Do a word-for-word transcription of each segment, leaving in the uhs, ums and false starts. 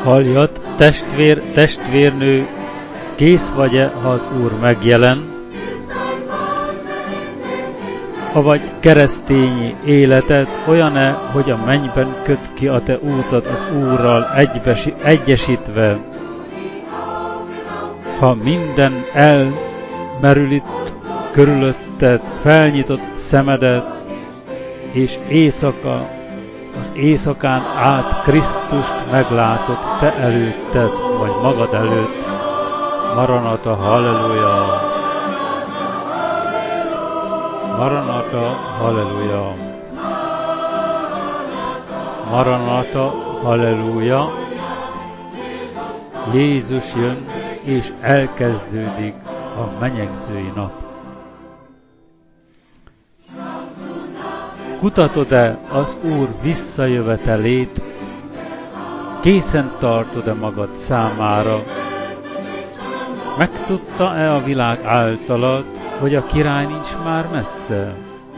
Halljad, testvér, testvérnő, kész vagy-e, ha az Úr megjelen? Avagy keresztényi életed olyan-e, hogy a mennyben köt ki a te útad az Úrral egybesi, egyesítve? Ha minden elmerül itt körülötted, felnyitott szemedet, és éjszaka, az éjszakán át Krisztust meglátod te előtted, vagy magad előtt. Maranata, halleluja! Maranata, halleluja! Maranata, halleluja! Jézus jön, és elkezdődik a menyegzői nap. Kutatod-e az Úr visszajövetelét? Készen tartod-e magad számára? Megtudta-e a világ általad, hogy a király nincs már messze?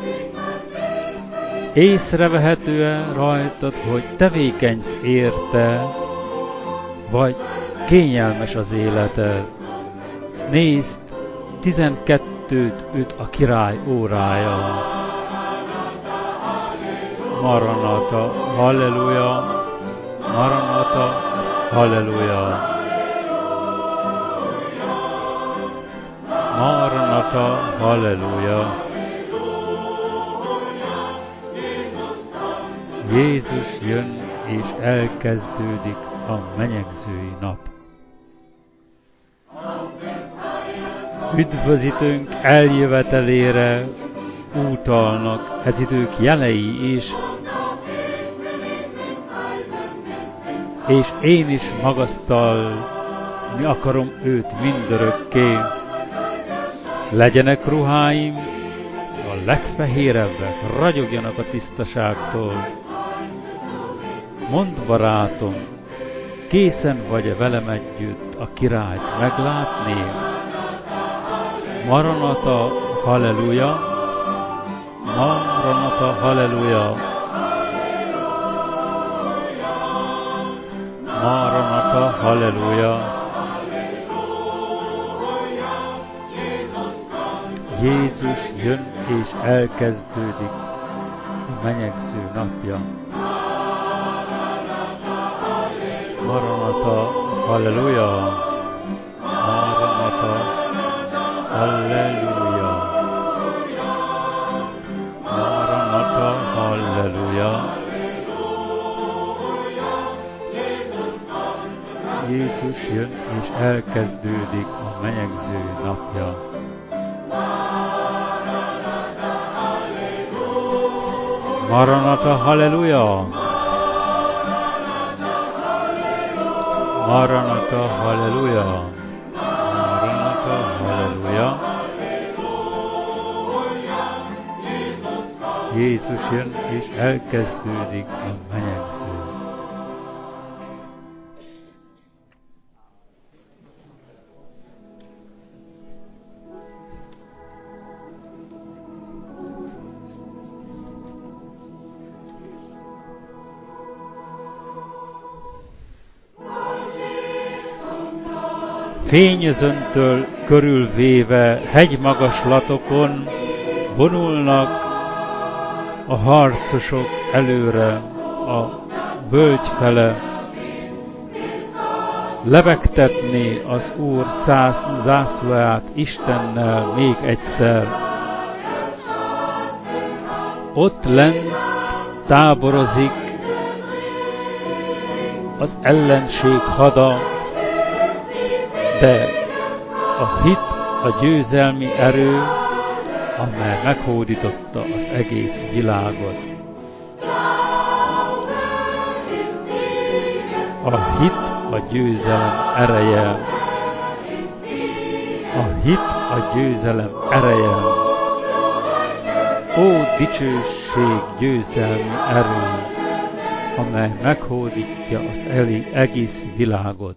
Észrevehető-e rajtad, hogy tevékenysz érte, vagy kényelmes az életed? Nézd, tizenkettőt üt a király órája. Maranata, halleluja! Maranata, halleluja! Maranata, halleluja! Jézus jön, és elkezdődik a menyegzői nap. Üdvözítőnk eljövetelére útalnak ez idők jelei is, és én is magasztalni akarom őt mindörökké. Legyenek ruháim a legfehérebbek, ragyogjanak a tisztaságtól. Mondd, barátom, készen vagy-e velem együtt a királyt meglátni? Maranata, halleluja! Maranata, halleluja! Maranata, halleluja! Jézus jön, és elkezdődik a menyegző napja. Maranata, halleluja! Maranata, halleluja! Maranata, halleluja! Jézus jön, és elkezdődik a menyegző napja. Maranata, halleluja! Maranata, halleluja! Maranata, halleluja! Jézus jön, és elkezdődik a menyegző. Fényözöntől körülvéve hegymagaslatokon vonulnak a harcosok előre a völgy fele. Lebegtetni az Úr száz zászlóját Istennel még egyszer. Ott lent táborozik az ellenség hada, de a hit a győzelmi erő, amely meghódította az egész világot. A hit a győzelem ereje. A hit a győzelem ereje. Ó, dicsőség, győzelmi erő, amely meghódítja az egész világot.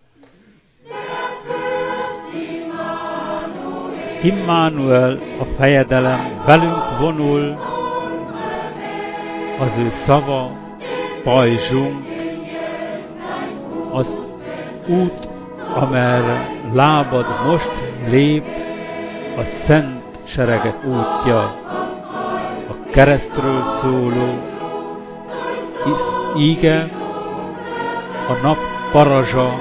Immanuel, a fejedelem velünk vonul, az ő szava, pajzsunk, az út, amerre lábad most lép, a szent seregek útja, a keresztről szóló íge, a nap parazsa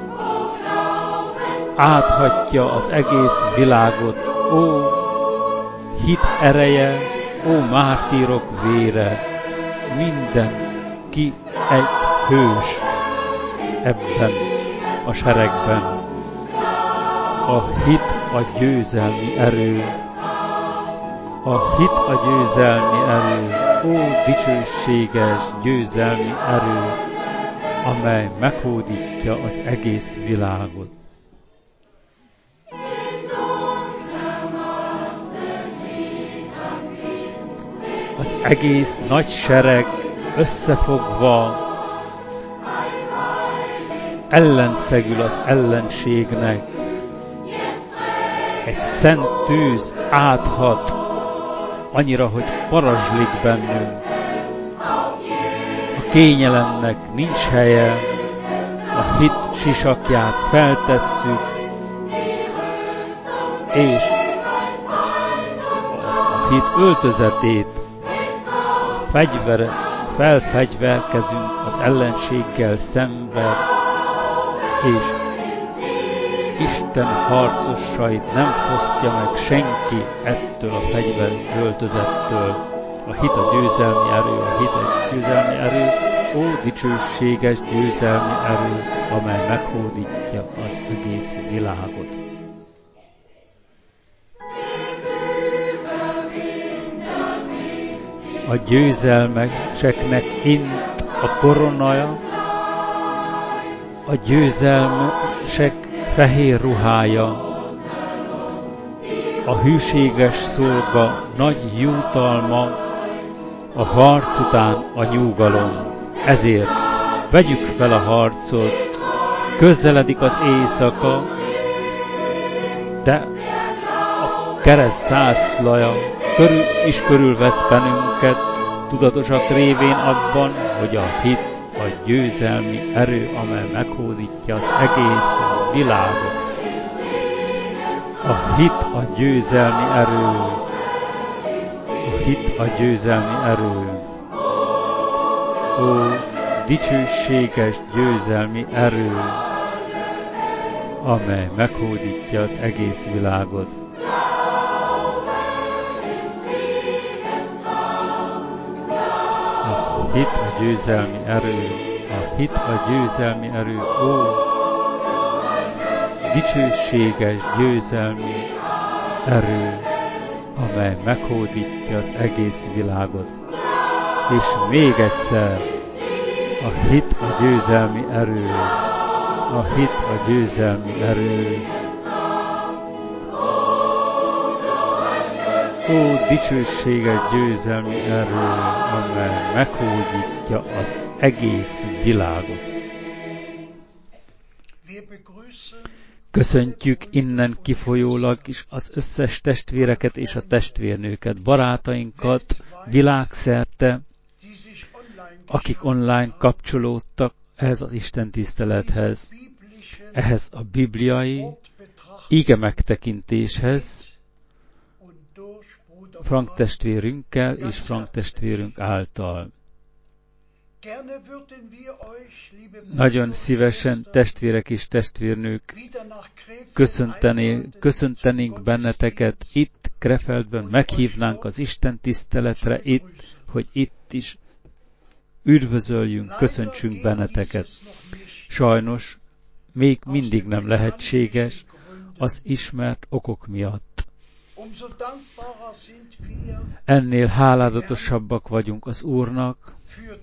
áthatja az egész világot. Ó, hit ereje, ó, mártírok vére, mindenki egy hős ebben a seregben. A hit a győzelmi erő, a hit a győzelmi erő, ó, dicsőséges győzelmi erő, amely meghódítja az egész világot. Az egész nagy sereg összefogva ellenszegül az ellenségnek. Egy szent tűz áthat, annyira, hogy parazslik bennünk. A kényelemnek nincs helye, a hit sisakját feltesszük, és a hit öltözetét fegyvere, felfegyverkezünk az ellenséggel szemben, és Isten harcosait nem fosztja meg senki ettől a fegyver öltözettől. A hit a győzelmi erő, a hit a győzelmi erő, ó, dicsőséges győzelmi erő, amely meghódítja az egész világot. A győzelmeseknek int a koronája, a győzelmesek fehér ruhája, a hűséges szolga nagy jutalma, a harc után a nyugalom. Ezért vegyük fel a harcot, közeledik az éjszaka, de a kereszt zászlaja körül is körülvesz bennünket, tudatosak révén abban, hogy a hit a győzelmi erő, amely meghódítja az egész világot. A hit a győzelmi erő. A hit a győzelmi erő. Ó, dicsőséges győzelmi erő, amely meghódítja az egész világot. A hit a győzelmi erő, a hit a győzelmi erő, ó, dicsőséges győzelmi erő, amely meghódítja az egész világot. És még egyszer, a hit a győzelmi erő, a hit a győzelmi erő. Ó, dicsőséges győzelmi erő, amely meghódítja az egész világot. Köszöntjük innen kifolyólag is az összes testvéreket és a testvérnőket, barátainkat világszerte, akik online kapcsolódtak ehhez az Isten tisztelethez, ehhez a bibliai ige megtekintéshez, Frank testvérünkkel és Frank testvérünk által. Nagyon szívesen, testvérek és testvérnők, köszöntenénk benneteket itt Krefeldben, meghívnánk az Isten tiszteletre itt, hogy itt is üdvözöljünk, köszöntsünk benneteket. Sajnos még mindig nem lehetséges az ismert okok miatt. Ennél háládatosabbak vagyunk az Úrnak,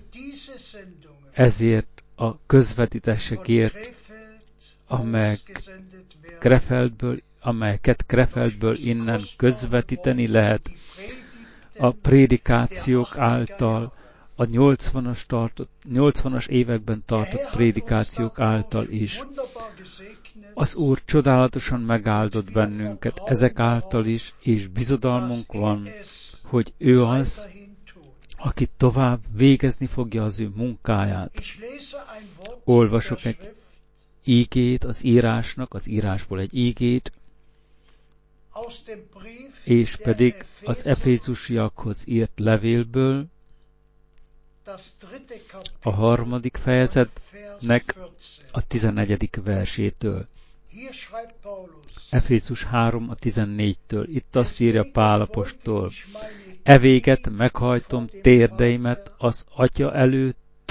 ezért a közvetítésekért, amelyek Krefeldből, amelyeket Krefeldből innen közvetíteni lehet, a prédikációk által, a nyolcvanas, tartott, nyolcvanas években tartott prédikációk által is. Az Úr csodálatosan megáldott bennünket ezek által is, és bizodalmunk van, hogy ő az, aki tovább végezni fogja az ő munkáját. Olvasok egy ígét az írásnak, az írásból egy ígét, és pedig az Efézusiakhoz írt levélből, a harmadik fejezetnek a tizennegyedik versétől. Efézus három a tizennégytől. Itt azt írja Pál apostol: E véget meghajtom térdeimet az Atya előtt,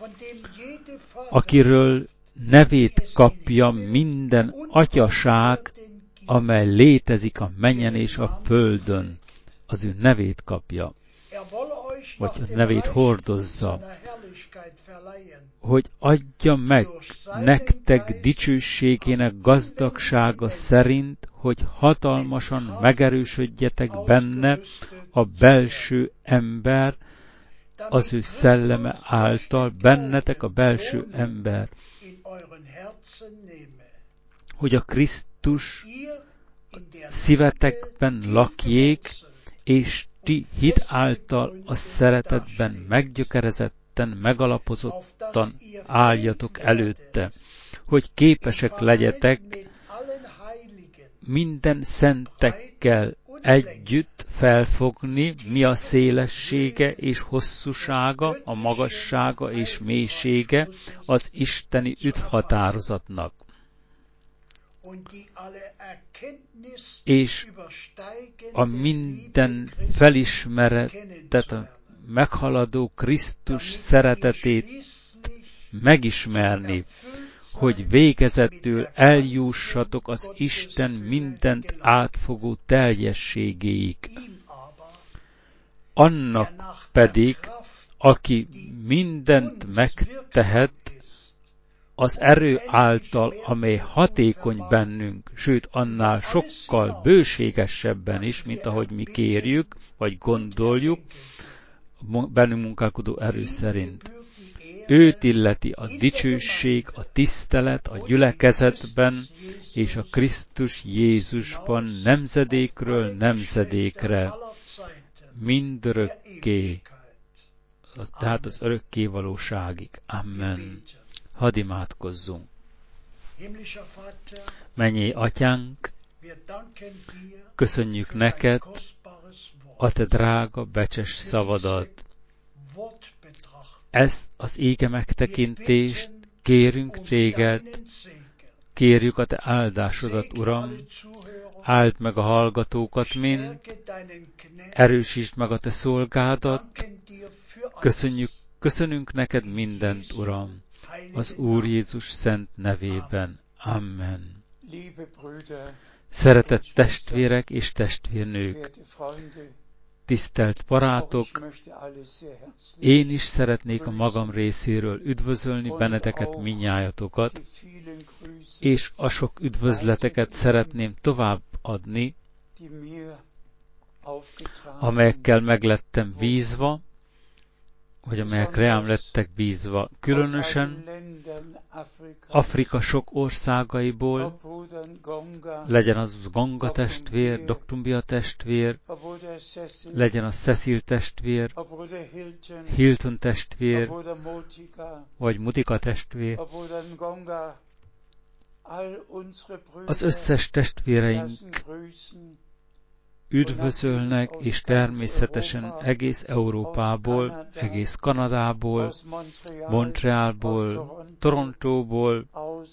akiről nevét kapja minden atyaság, amely létezik a mennyen és a földön. Az ő nevét kapja, vagy a nevét hordozza, hogy adja meg nektek dicsőségének gazdagsága szerint, hogy hatalmasan megerősödjetek benne a belső ember, az ő szelleme által, bennetek a belső ember, hogy a Krisztus szívetekben lakjék, és ti hit által a szeretetben meggyökerezetten, megalapozottan álljatok előtte, hogy képesek legyetek minden szentekkel együtt felfogni, mi a szélessége és hosszúsága, a magassága és mélysége az isteni üdvhatározatnak, és a minden felismeretet, a meghaladó Krisztus szeretetét megismerni, hogy végezetül eljussatok az Isten mindent átfogó teljességéig. Annak pedig, aki mindent megtehet, az erő által, amely hatékony bennünk, sőt annál sokkal bőségesebben is, mint ahogy mi kérjük, vagy gondoljuk, bennünk munkálkodó erő szerint. Őt illeti a dicsőség, a tisztelet a gyülekezetben és a Krisztus Jézusban nemzedékről nemzedékre, mindörökké, tehát az örökké valóságig. Amen. Hadd imádkozzunk. Mennyei Atyánk, köszönjük neked a te drága, becses szavadat. Ezt az ége megtekintést kérünk téged, kérjük a te áldásodat, Uram, áld meg a hallgatókat mind, erősítsd meg a te szolgádat, köszönjük, köszönünk neked mindent, Uram, az Úr Jézus szent nevében. Amen. Szeretett testvérek és testvérnők, tisztelt barátok, én is szeretnék a magam részéről üdvözölni benneteket, minnyájatokat, és a sok üdvözleteket szeretném továbbadni, amelyekkel meglettem bízva, vagy amelyek rám lettek bízva, különösen Afrika sok országaiból, legyen az Gonga testvér, Doktumbia testvér, legyen az Cecil testvér, Hilton testvér, vagy Mutika testvér. Az összes testvéreink üdvözölnek, és természetesen egész Európából, egész Kanadából, Montrealból, Torontóból,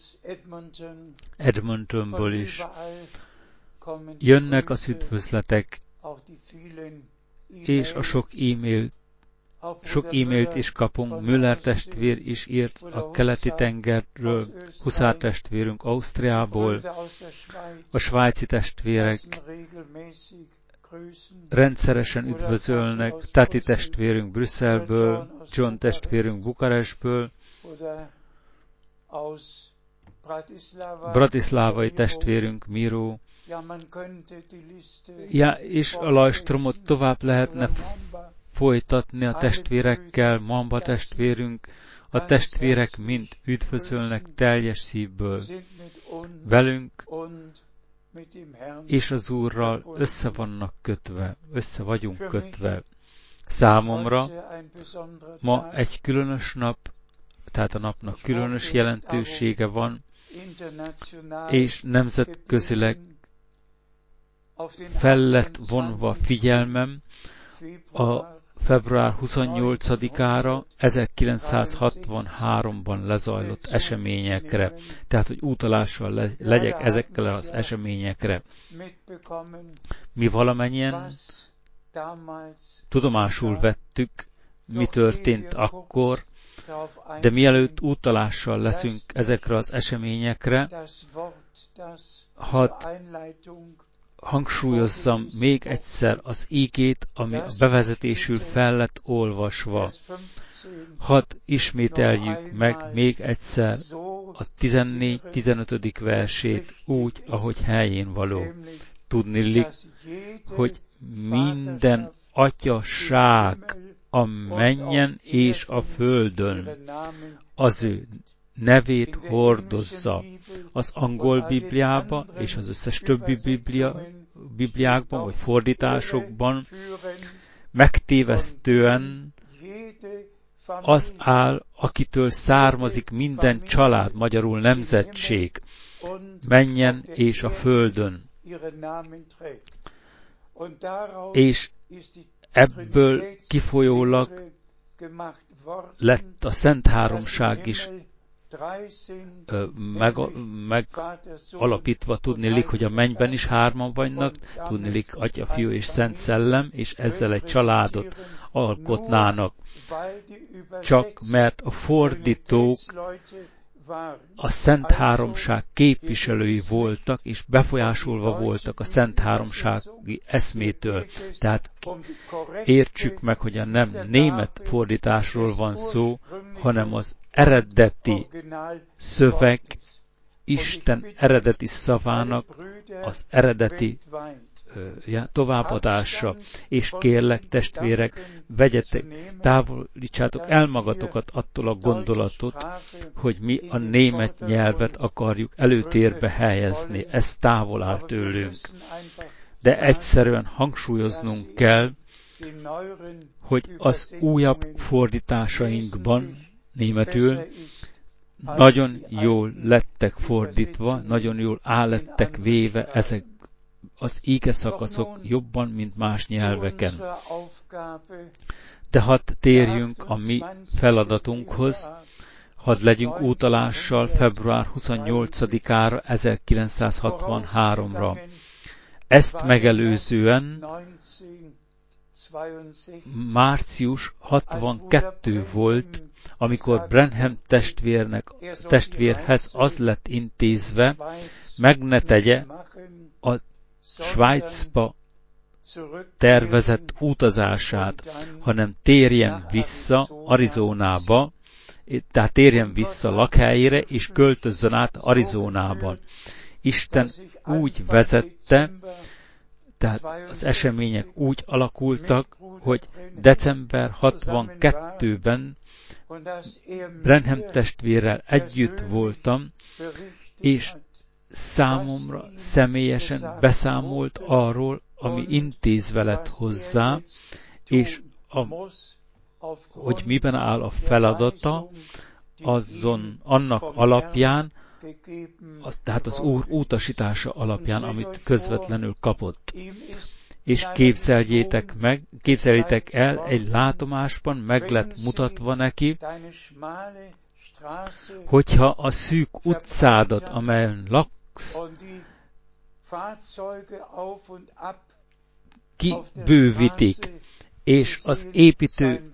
Edmontonból is jönnek az üdvözletek, és a sok e-mail, sok e-mailt is kapunk. Müller testvér is írt a keleti tengerről, Huszár testvérünk Ausztriából, a svájci testvérek rendszeresen üdvözölnek, Tati testvérünk Brüsszelből, John testvérünk Bukarestből, bratislávai testvérünk Miro, ja, és a lajstromot tovább lehetne folytatni a testvérekkel, Mamba testvérünk, a testvérek mind üdvözölnek teljes szívből velünk, és az Úrral össze vannak kötve, össze vagyunk kötve. Számomra ma egy különös nap, tehát a napnak különös jelentősége van, és nemzetközileg fel lett vonva figyelmem a február huszonnyolcadikára ezerkilencszázhatvanháromban lezajlott eseményekre, tehát hogy utalással legyek ezekkel az eseményekre. Mi valamennyien tudomásul vettük, mi történt akkor, de mielőtt utalással leszünk ezekre az eseményekre, hadd hangsúlyozzam még egyszer az ígét, ami a bevezetésül fel lett olvasva. Hadd ismételjük meg még egyszer a tizennégy-tizenötödik versét úgy, ahogy helyén való. Tudniillik, hogy minden atyaság a mennyen és a földön az ő nevét hordozza. Az angol Bibliába és az összes többi Biblia, Bibliákban vagy fordításokban megtévesztően az áll, akitől származik minden család, magyarul nemzetség, mennyen és a földön. És ebből kifolyólag lett a Szent Háromság is meg, meg alapítva, tudniillik, hogy a mennyben is hárman vannak, tudniillik Atya, Fiú és Szent Szellem, és ezzel egy családot alkotnának. Csak mert a fordítók a Szent Háromság képviselői voltak, és befolyásolva voltak a Szent Háromsági eszmétől. Tehát értsük meg, hogy a nem német fordításról van szó, hanem az eredeti szöveg, Isten eredeti szavának az eredeti ja, továbbadása. És kérlek, testvérek, vegyetek, távolítsátok el magatokat attól a gondolatot, hogy mi a német nyelvet akarjuk előtérbe helyezni. Ez távol áll tőlünk. De egyszerűen hangsúlyoznunk kell, hogy az újabb fordításainkban németül nagyon jól lettek fordítva, nagyon jól áll lettek véve ezek az íge szakaszok jobban, mint más nyelveken. De hadd térjünk a mi feladatunkhoz, hadd legyünk útalással február huszonnyolcadikára ezerkilencszázhatvanháromra. Ezt megelőzően március hatvankettő volt, amikor Branham testvérnek, testvérhez az lett intézve, meg ne tegye a Svájcba tervezett utazását, hanem térjen vissza Arizonába, tehát térjen vissza lakhelyére, és költözzön át Arizonába. Isten úgy vezette, tehát az események úgy alakultak, hogy december hatvankettőben Branham testvérrel együtt voltam, és számomra személyesen beszámolt arról, ami intézve lett hozzá, és a, hogy miben áll a feladata, azon annak alapján, az, tehát az Úr utasítása alapján, amit közvetlenül kapott. És képzeljétek meg, képzeljétek el, egy látomásban meg lett mutatva neki, hogyha a szűk utcádat, amelyen laksz, kibővítik, és az építő,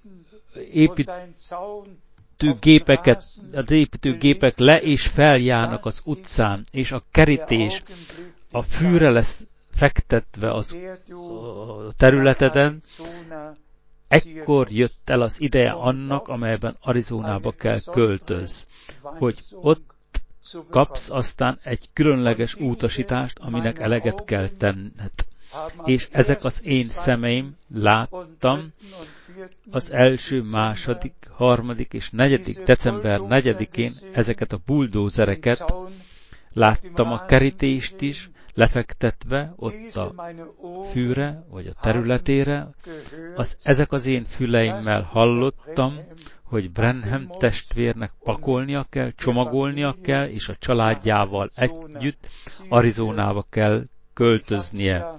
építőgépeket, az építőgépek le és feljárnak az utcán, és a kerítés, a fűre lesz fektetve az a területeden, ekkor jött el az ideje annak, amelyben Arizonába kell költöz, hogy ott kapsz aztán egy különleges utasítást, aminek eleget kell tenned. És ezek az én szemeim, láttam az első, második, harmadik és negyedik december negyedikén ezeket a buldózereket, láttam a kerítést is, lefektetve ott a fűre, vagy a területére. Az, ezek az én füleimmel hallottam, hogy Branham testvérnek pakolnia kell, csomagolnia kell, és a családjával együtt Arizonába kell költöznie.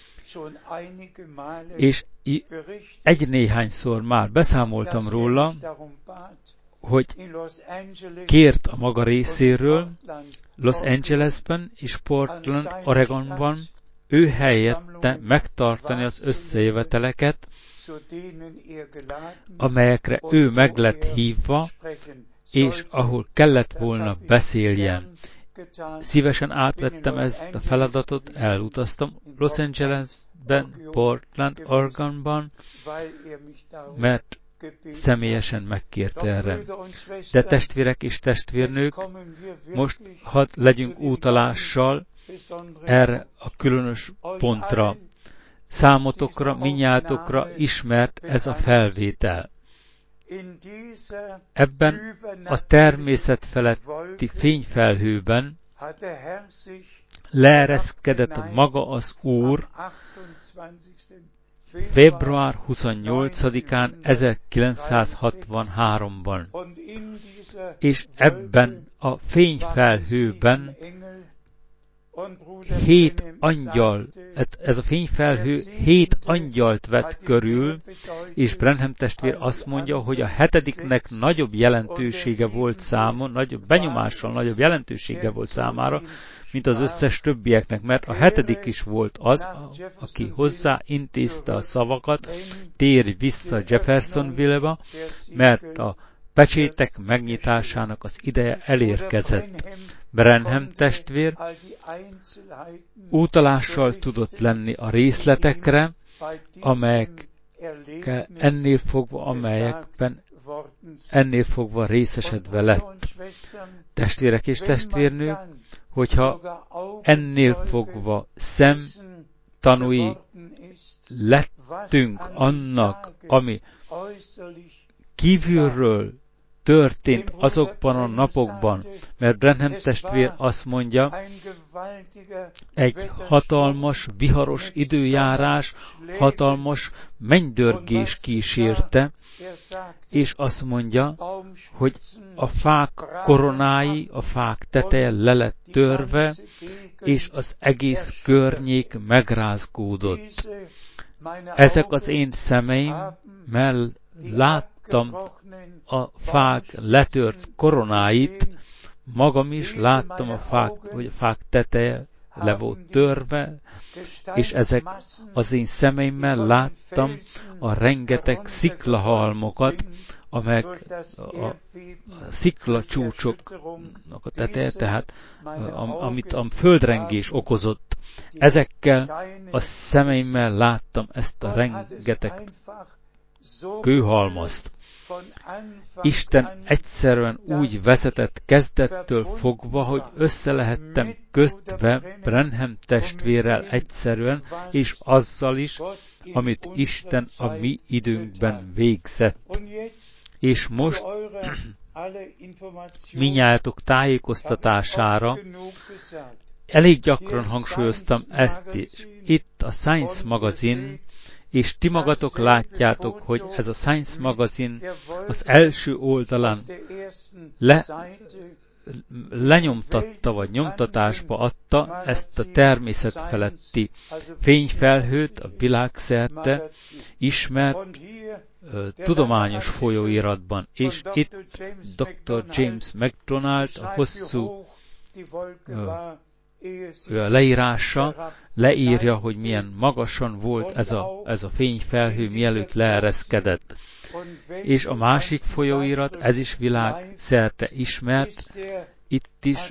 És egy néhányszor már beszámoltam róla, hogy kért a maga részéről Los Angelesben és Portland, Oregonban ő helyette megtartani az összejöveteleket, amelyekre ő meg lett hívva, és ahol kellett volna beszéljen. Szívesen átvettem ezt a feladatot, elutaztam Los Angelesben, Portland, Oregonban, mert személyesen megkért erre. De testvérek és testvérnők, most hadd legyünk útalással erre a különös pontra. Számotokra, minnyátokra ismert ez a felvétel. Ebben a természet feletti fényfelhőben leereszkedett maga az Úr február huszonnyolcadikán ezerkilencszázhatvanháromban. És ebben a fényfelhőben hét angyal, ez a fényfelhő hét angyalt vett körül, és Branham testvér azt mondja, hogy a hetediknek nagyobb jelentősége volt számon, nagyobb benyomással nagyobb jelentősége volt számára, mint az összes többieknek, mert a hetedik is volt az, aki hozzá intézte a szavakat, térj vissza Jeffersonville-ba, mert a pecsétek megnyitásának az ideje elérkezett. Branham testvér utalással tudott lenni a részletekre, amelyek ennél fogva, amelyekben ennél fogva részesedve lett. Testvérek és testvérnők, hogyha ennél fogva szem tanúi lettünk annak, ami kívülről történt azokban a napokban, mert Branham testvér azt mondja, egy hatalmas, viharos időjárás, hatalmas mennydörgés kísérte, és azt mondja, hogy a fák koronái, a fák teteje le lett törve, és az egész környék megrázkódott. Ezek az én szemeimmel láttam a fák letört koronáit, magam is láttam a fák, hogy a fák teteje le volt törve, és ezek az én szemeimmel láttam a rengeteg sziklahalmokat, amelyek a, a sziklacsúcsoknak a teteje, tehát amit a földrengés okozott. Ezekkel a szemeimmel láttam ezt a rengeteg kőhalmazt. Isten egyszerűen úgy vezetett kezdettől fogva, hogy össze lehettem kötve Branham testvérrel egyszerűen, és azzal is, amit Isten a mi időnkben végzett. És most minnyájatok tájékoztatására elég gyakran hangsúlyoztam ezt is. Itt a Science magazin, és ti magatok látjátok, hogy ez a Science magazin az első oldalán le, lenyomtatta, vagy nyomtatásba adta ezt a természet feletti fényfelhőt a világszerte ismert uh, tudományos folyóiratban. És itt doktor James MacDonald a hosszú uh, a leírása leírja, hogy milyen magasan volt ez a, ez a fényfelhő, mielőtt leereszkedett. És a másik folyóirat, ez is világszerte ismert, itt is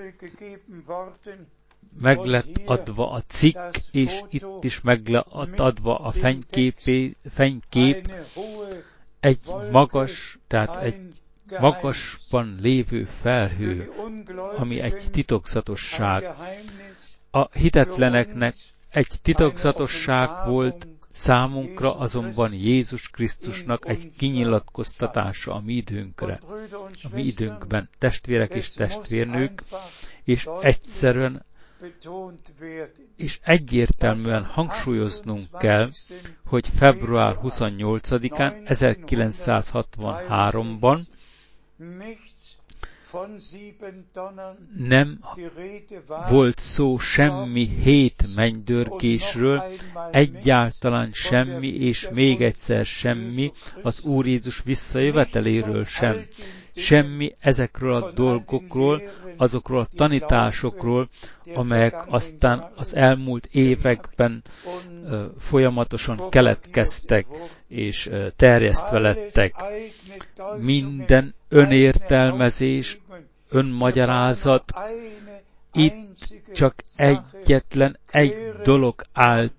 meg lett adva a cikk, és itt is meg lett adva a fényképé, fénykép, egy magas, tehát egy magasban lévő felhő, ami egy titokzatosság. A hitetleneknek egy titokzatosság volt, számunkra azonban Jézus Krisztusnak egy kinyilatkoztatása a mi időnkre, a mi időnkben, testvérek és testvérnők, és egyszerűen és egyértelműen hangsúlyoznunk kell, hogy február huszonnyolcadikán ezerkilencszázhatvanháromban nem volt szó semmi hét mennydörgésről, egyáltalán semmi, és még egyszer semmi az Úr Jézus visszajöveteléről sem. Semmi ezekről a dolgokról, azokról a tanításokról, amelyek aztán az elmúlt években uh, folyamatosan keletkeztek és uh, terjesztve lettek. Minden önértelmezés, önmagyarázat, itt csak egyetlen egy dolog állt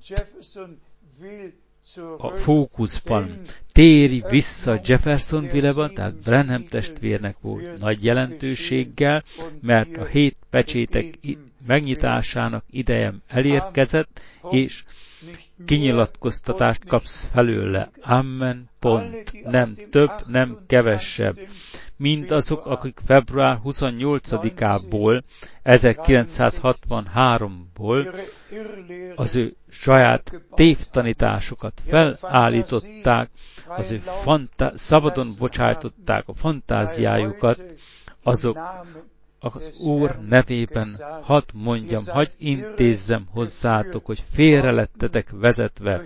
a fókuszban. Téri vissza Jeffersonville-ba, tehát Branham testvérnek volt nagy jelentőséggel, mert a hét pecsétek megnyitásának ideje elérkezett, és kinyilatkoztatást kapsz felőle. Amen, pont. Nem több, nem kevesebb. Mint azok, akik február huszonnyolcadikából, ezerkilencszázhatvanháromból az ő saját tévtanításokat felállították, az ő fantá- szabadon bocsájtották a fantáziájukat, azok az Úr nevében hadd mondjam, hadd intézzem hozzátok, hogy félre lettetek vezetve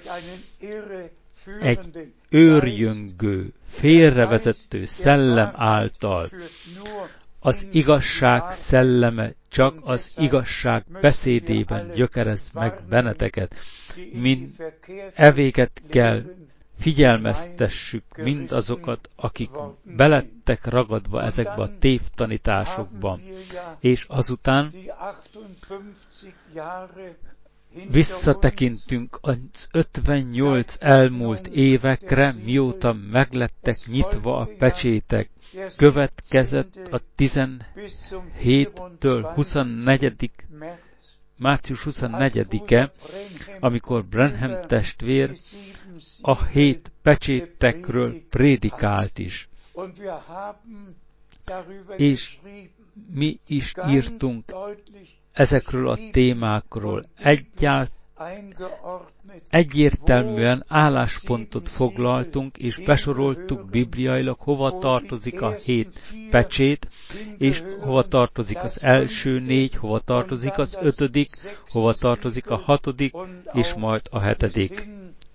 egy őrjöngő, félrevezető szellem által. Az igazság szelleme csak az igazság beszédében gyökerez meg benneteket. Mind evéket kell figyelmeztessük mindazokat, akik belettek ragadva ezekbe a tévtanításokba, és azután visszatekintünk az ötvennyolc elmúlt évekre, mióta meglettek nyitva a pecsétek. Következett a tizenhéttől huszonnegyedik március huszonnegyedike, amikor Branham testvér a hét pecsétekről prédikált is. És mi is írtunk ezekről a témákról. Egyáltalán egyértelműen álláspontot foglaltunk, és besoroltuk bibliailag, hova tartozik a hét pecsét, és hova tartozik az első négy, hova tartozik az ötödik, hova tartozik a hatodik, és majd a hetedik.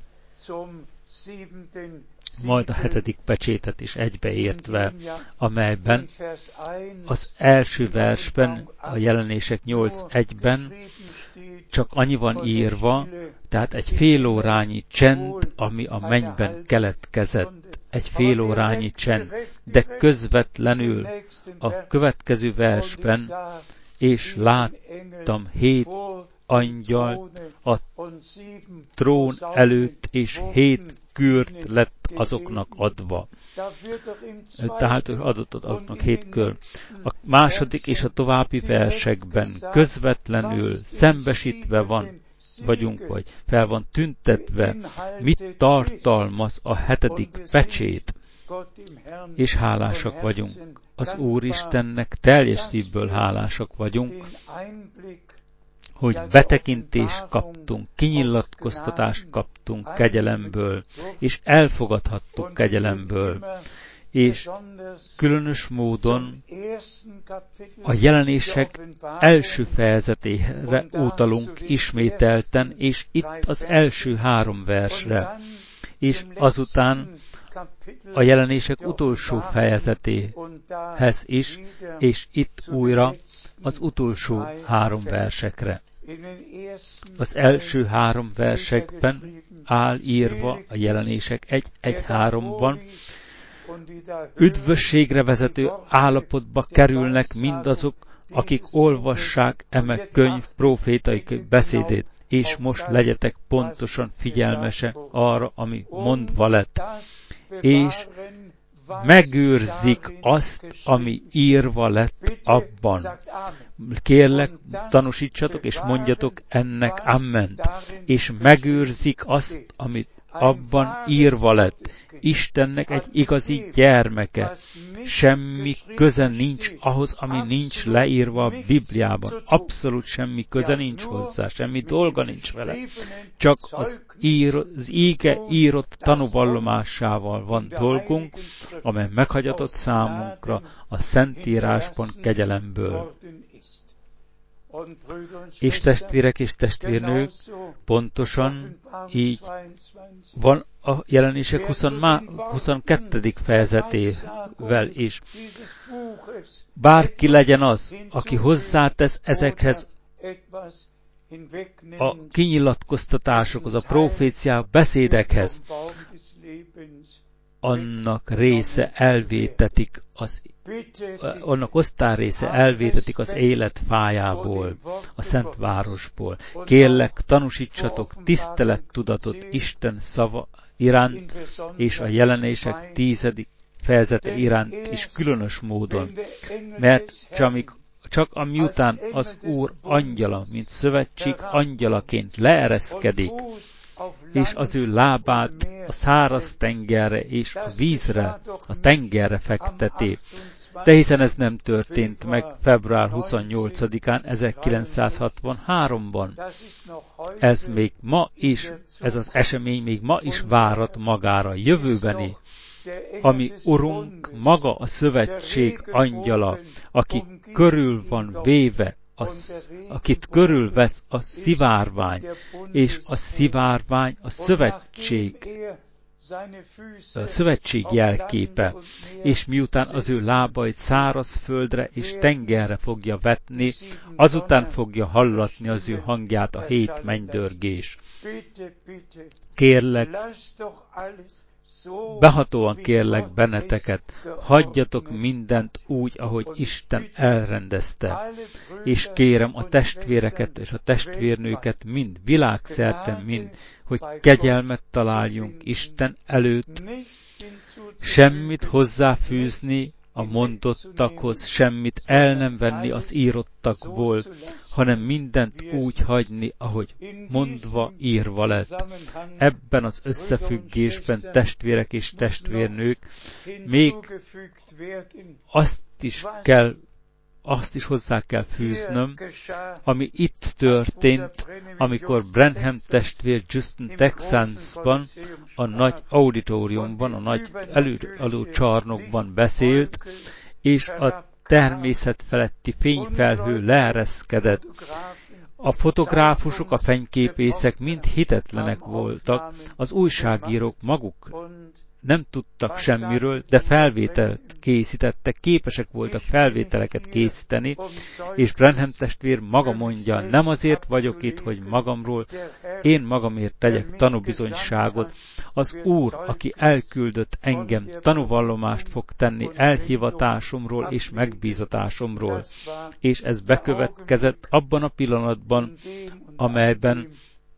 Majd a hetedik pecsétet is egybeértve, amelyben az első versben, a Jelenések nyolc egyben csak annyi van írva, tehát egy félórányi csend, ami a mennyben keletkezett. Egy félórányi csend, de közvetlenül a következő versben, és láttam hét angyalt a trón előtt, és hét kürt lett azoknak adva. Tehát adott azoknak hét kör. A második és a további versekben közvetlenül szembesítve van, vagyunk, vagy fel van tüntetve, mit tartalmaz a hetedik pecsét, és hálásak vagyunk. Az Úristennek teljes szívből hálásak vagyunk, hogy betekintést kaptunk, kinyilatkoztatást kaptunk kegyelemből, és elfogadhattuk kegyelemből. És különös módon a Jelenések első fejezetére utalunk ismételten, és itt az első három versre, és azután a Jelenések utolsó fejezetéhez is, és itt újra az utolsó három versekre. Az első három versekben áll írva a Jelenések egy egy háromban, üdvösségre vezető állapotba kerülnek mindazok, akik olvassák eme könyv profétai beszédét, és most legyetek pontosan figyelmesek arra, ami mondva lett, és megőrzik azt, ami írva lett abban. Kérlek, tanúsítsatok, és mondjatok ennek amment. És megőrzik azt, amit abban írva lett, Istennek egy igazi gyermeke. Semmi köze nincs ahhoz, ami nincs leírva a Bibliában. Abszolút semmi köze nincs hozzá, semmi dolga nincs vele. Csak az, ír, az íge írott tanúvallomásával van dolgunk, amely meghagyatott számunkra a Szentírásban kegyelemből. És testvérek és testvérnők, pontosan így van a Jelenések huszonkettő. fejezetével is. Bárki legyen az, aki hozzátesz ezekhez a kinyilatkoztatásokhoz, a proféciák beszédekhez, annak része elvétetik az annak osztályrésze elvétetik az élet fájából, a Szent Városból. Kérlek, tanúsítsatok tisztelettudatot Isten szava iránt, és a Jelenések tízedik fejezete iránt is különös módon, mert csak, csak amiután az Úr angyala, mint szövetség angyalaként leereszkedik, és az ő lábát a száraz tengerre és a vízre, a tengerre fekteti. De hiszen ez nem történt meg február huszonnyolcadikán ezerkilencszázhatvanháromban. Ez még ma is, ez az esemény még ma is várat magára jövőbeni, ami Urunk maga a szövetség angyala, aki körül van véve, Az, akit körülvesz a szivárvány, és a szivárvány a szövetség, a szövetség jelképe, és miután az ő lábait száraz földre és tengerre fogja vetni, azután fogja hallatni az ő hangját a hét mennydörgés. Kérlek, behatóan kérlek benneteket, hagyjatok mindent úgy, ahogy Isten elrendezte, és kérem a testvéreket és a testvérnőket mind, világszerte mind, hogy kegyelmet találjunk Isten előtt, semmit hozzáfűzni a mondottakhoz, semmit el nem venni az írottakból, hanem mindent úgy hagyni, ahogy mondva, írva lett. Ebben az összefüggésben, testvérek és testvérnők, még azt is kell, azt is hozzá kell fűznöm, ami itt történt, amikor Branham testvér Houston, Texasban, a nagy auditoriumban, a nagy előadó csarnokban beszélt, és a természet feletti fényfelhő leereszkedett. A fotográfusok, a fényképészek mind hitetlenek voltak, az újságírók maguk nem tudtak semmiről, de felvételt készítettek, képesek voltak felvételeket készíteni, és Branham testvér maga mondja, nem azért vagyok itt, hogy magamról, én magamért tegyek tanúbizonyságot. Az Úr, aki elküldött engem, tanúvallomást fog tenni elhivatásomról és megbízatásomról. És ez bekövetkezett abban a pillanatban, amelyben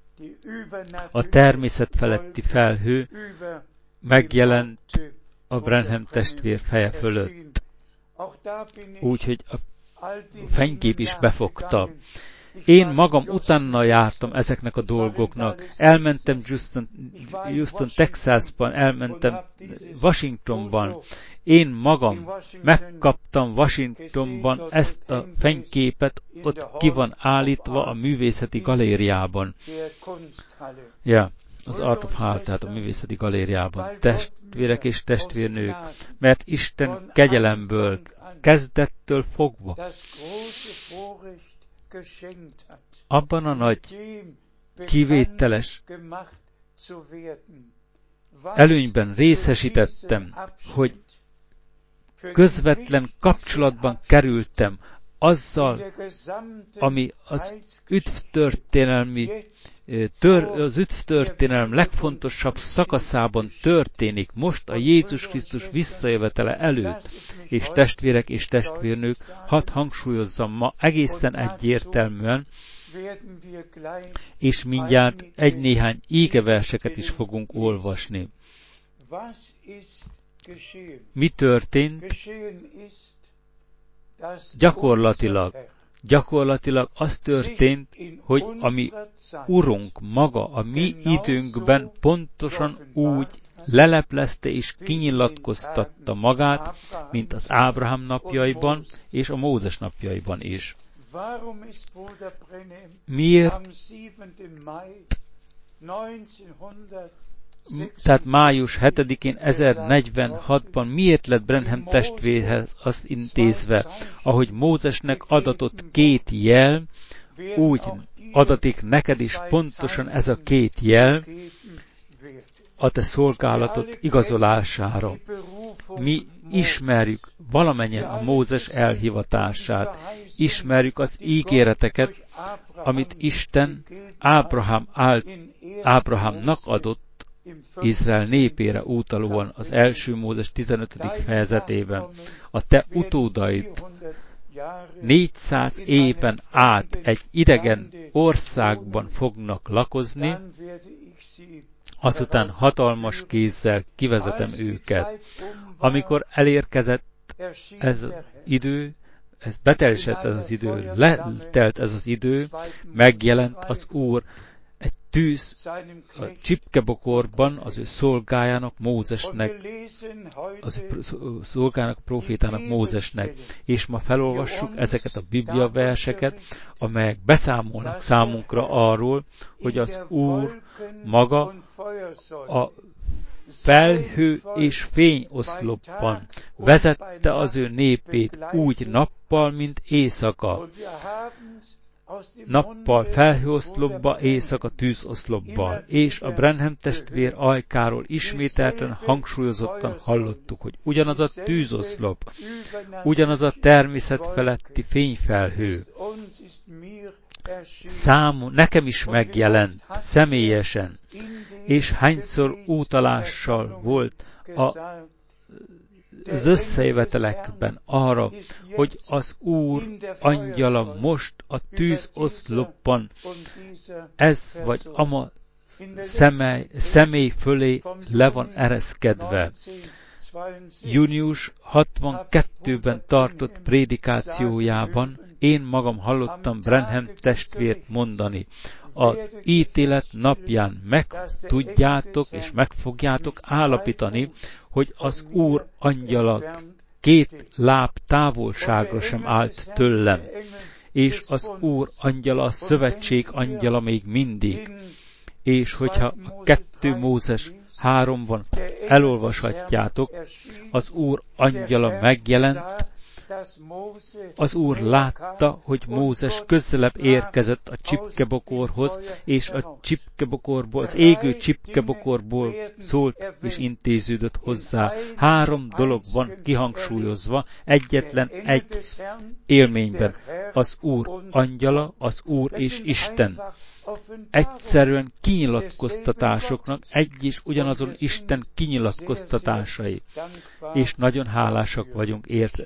a természet feletti felhő megjelent a Branham testvér feje fölött. Úgyhogy a fénykép is befogta. Én magam utána jártam ezeknek a dolgoknak. Elmentem Houston, Houston Texasban, elmentem Washingtonban. Én magam megkaptam Washingtonban ezt a fényképet, ott ki van állítva a művészeti galériában. Ja. Az Art of Hall, tehát a művészeti galériában. Testvérek és testvérnők, mert Isten kegyelemből, kezdettől fogva abban a nagy, kivételes előnyben részesítettem, hogy közvetlen kapcsolatban kerültem azzal, ami az üdvtörténelmi tör, az üdvtörténelem legfontosabb szakaszában történik most a Jézus Krisztus visszajövetele előtt. És testvérek és testvérnők, hadd hangsúlyozzam ma egészen egyértelműen, és mindjárt egy-néhány ígeverseket is fogunk olvasni. Mi történt? Gyakorlatilag Gyakorlatilag az történt, hogy a mi Urunk maga a mi időnkben pontosan úgy leleplezte és kinyilatkoztatta magát, mint az Ábrahám napjaiban és a Mózes napjaiban is. Miért? Tehát május hetedikén ezernegyvenhatban miért lett Branham testvérhez azt intézve, ahogy Mózesnek adatott két jel, úgy adatik neked is pontosan ez a két jel a te szolgálatot igazolására. Mi ismerjük valamennyien a Mózes elhivatását, ismerjük az ígéreteket, amit Isten Ábrahám áll, Ábrahámnak adott Izrael népére utalóan az első Mózes tizenötödik fejezetében. A te utódaid négyszáz éven át egy idegen országban fognak lakozni, azután hatalmas kézzel kivezetem őket. Amikor elérkezett ez az idő, ez beteljesett ez az idő, letelt ez az idő, megjelent az Úr egy tűz a csipkebokorban az ő szolgájának, Mózesnek, az ő szolgájának, profétának, Mózesnek. És ma felolvassuk ezeket a Biblia verseket, amelyek beszámolnak számunkra arról, hogy az Úr maga a felhő és fényoszlopban vezette az ő népét úgy nappal, mint éjszaka. Nappal felhőoszlopba, éjszaka tűzoszlopba, és a Branham testvér ajkáról ismételten hangsúlyozottan hallottuk, hogy ugyanaz a tűzoszlop, ugyanaz a természet feletti fényfelhő számú, nekem is megjelent személyesen, és hányszor utalással volt a az összejövetelekben arra, hogy az Úr angyala most a tűzoszlopban ez vagy ama személy, személy fölé le van ereszkedve. június hatvankettőben tartott prédikációjában én magam hallottam Branham testvért mondani, az ítélet napján meg tudjátok és meg fogjátok állapítani, hogy az Úr angyala két láb távolságra sem állt tőlem, és az Úr angyala a szövetség angyala még mindig. És hogyha a kettő Mózes háromban elolvashatjátok, az Úr angyala megjelent, az Úr látta, hogy Mózes közelebb érkezett a csipkebokorhoz, és a csipkebokorból, az égő csipkebokorból szólt és intéződött hozzá. Három dolog van kihangsúlyozva egyetlen egy élményben. Az Úr angyala, az Úr és Isten. Egyszerűen kinyilatkoztatásoknak egy és ugyanazon Isten kinyilatkoztatásai. És nagyon hálásak vagyunk érte.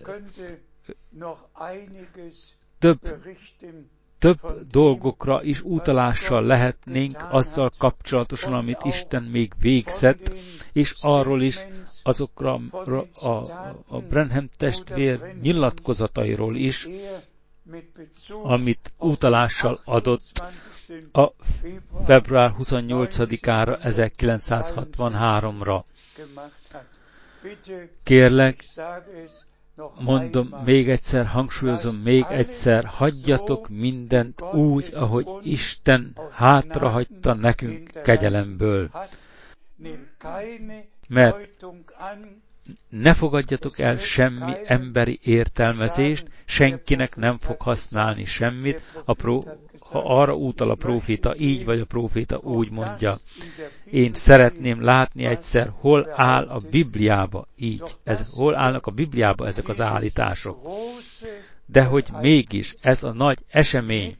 Több, több dolgokra is utalással lehetnénk azzal kapcsolatosan, amit Isten még végzett, és arról is azokra a, a, a Branham testvér nyilatkozatairól is, amit utalással adott a február huszonnyolcadikára ezerkilencszázhatvanháromra. Kérlek, mondom még egyszer, hangsúlyozom még egyszer, hagyjatok mindent úgy, ahogy Isten hátrahagyta nekünk kegyelemből. Mert ne fogadjatok el semmi emberi értelmezést, senkinek nem fog használni semmit, a pró, ha arra utal a próféta így, vagy a próféta úgy mondja. Én szeretném látni egyszer, hol áll a Bibliába így. Ez, hol állnak a Bibliába ezek az állítások. De hogy mégis ez a nagy esemény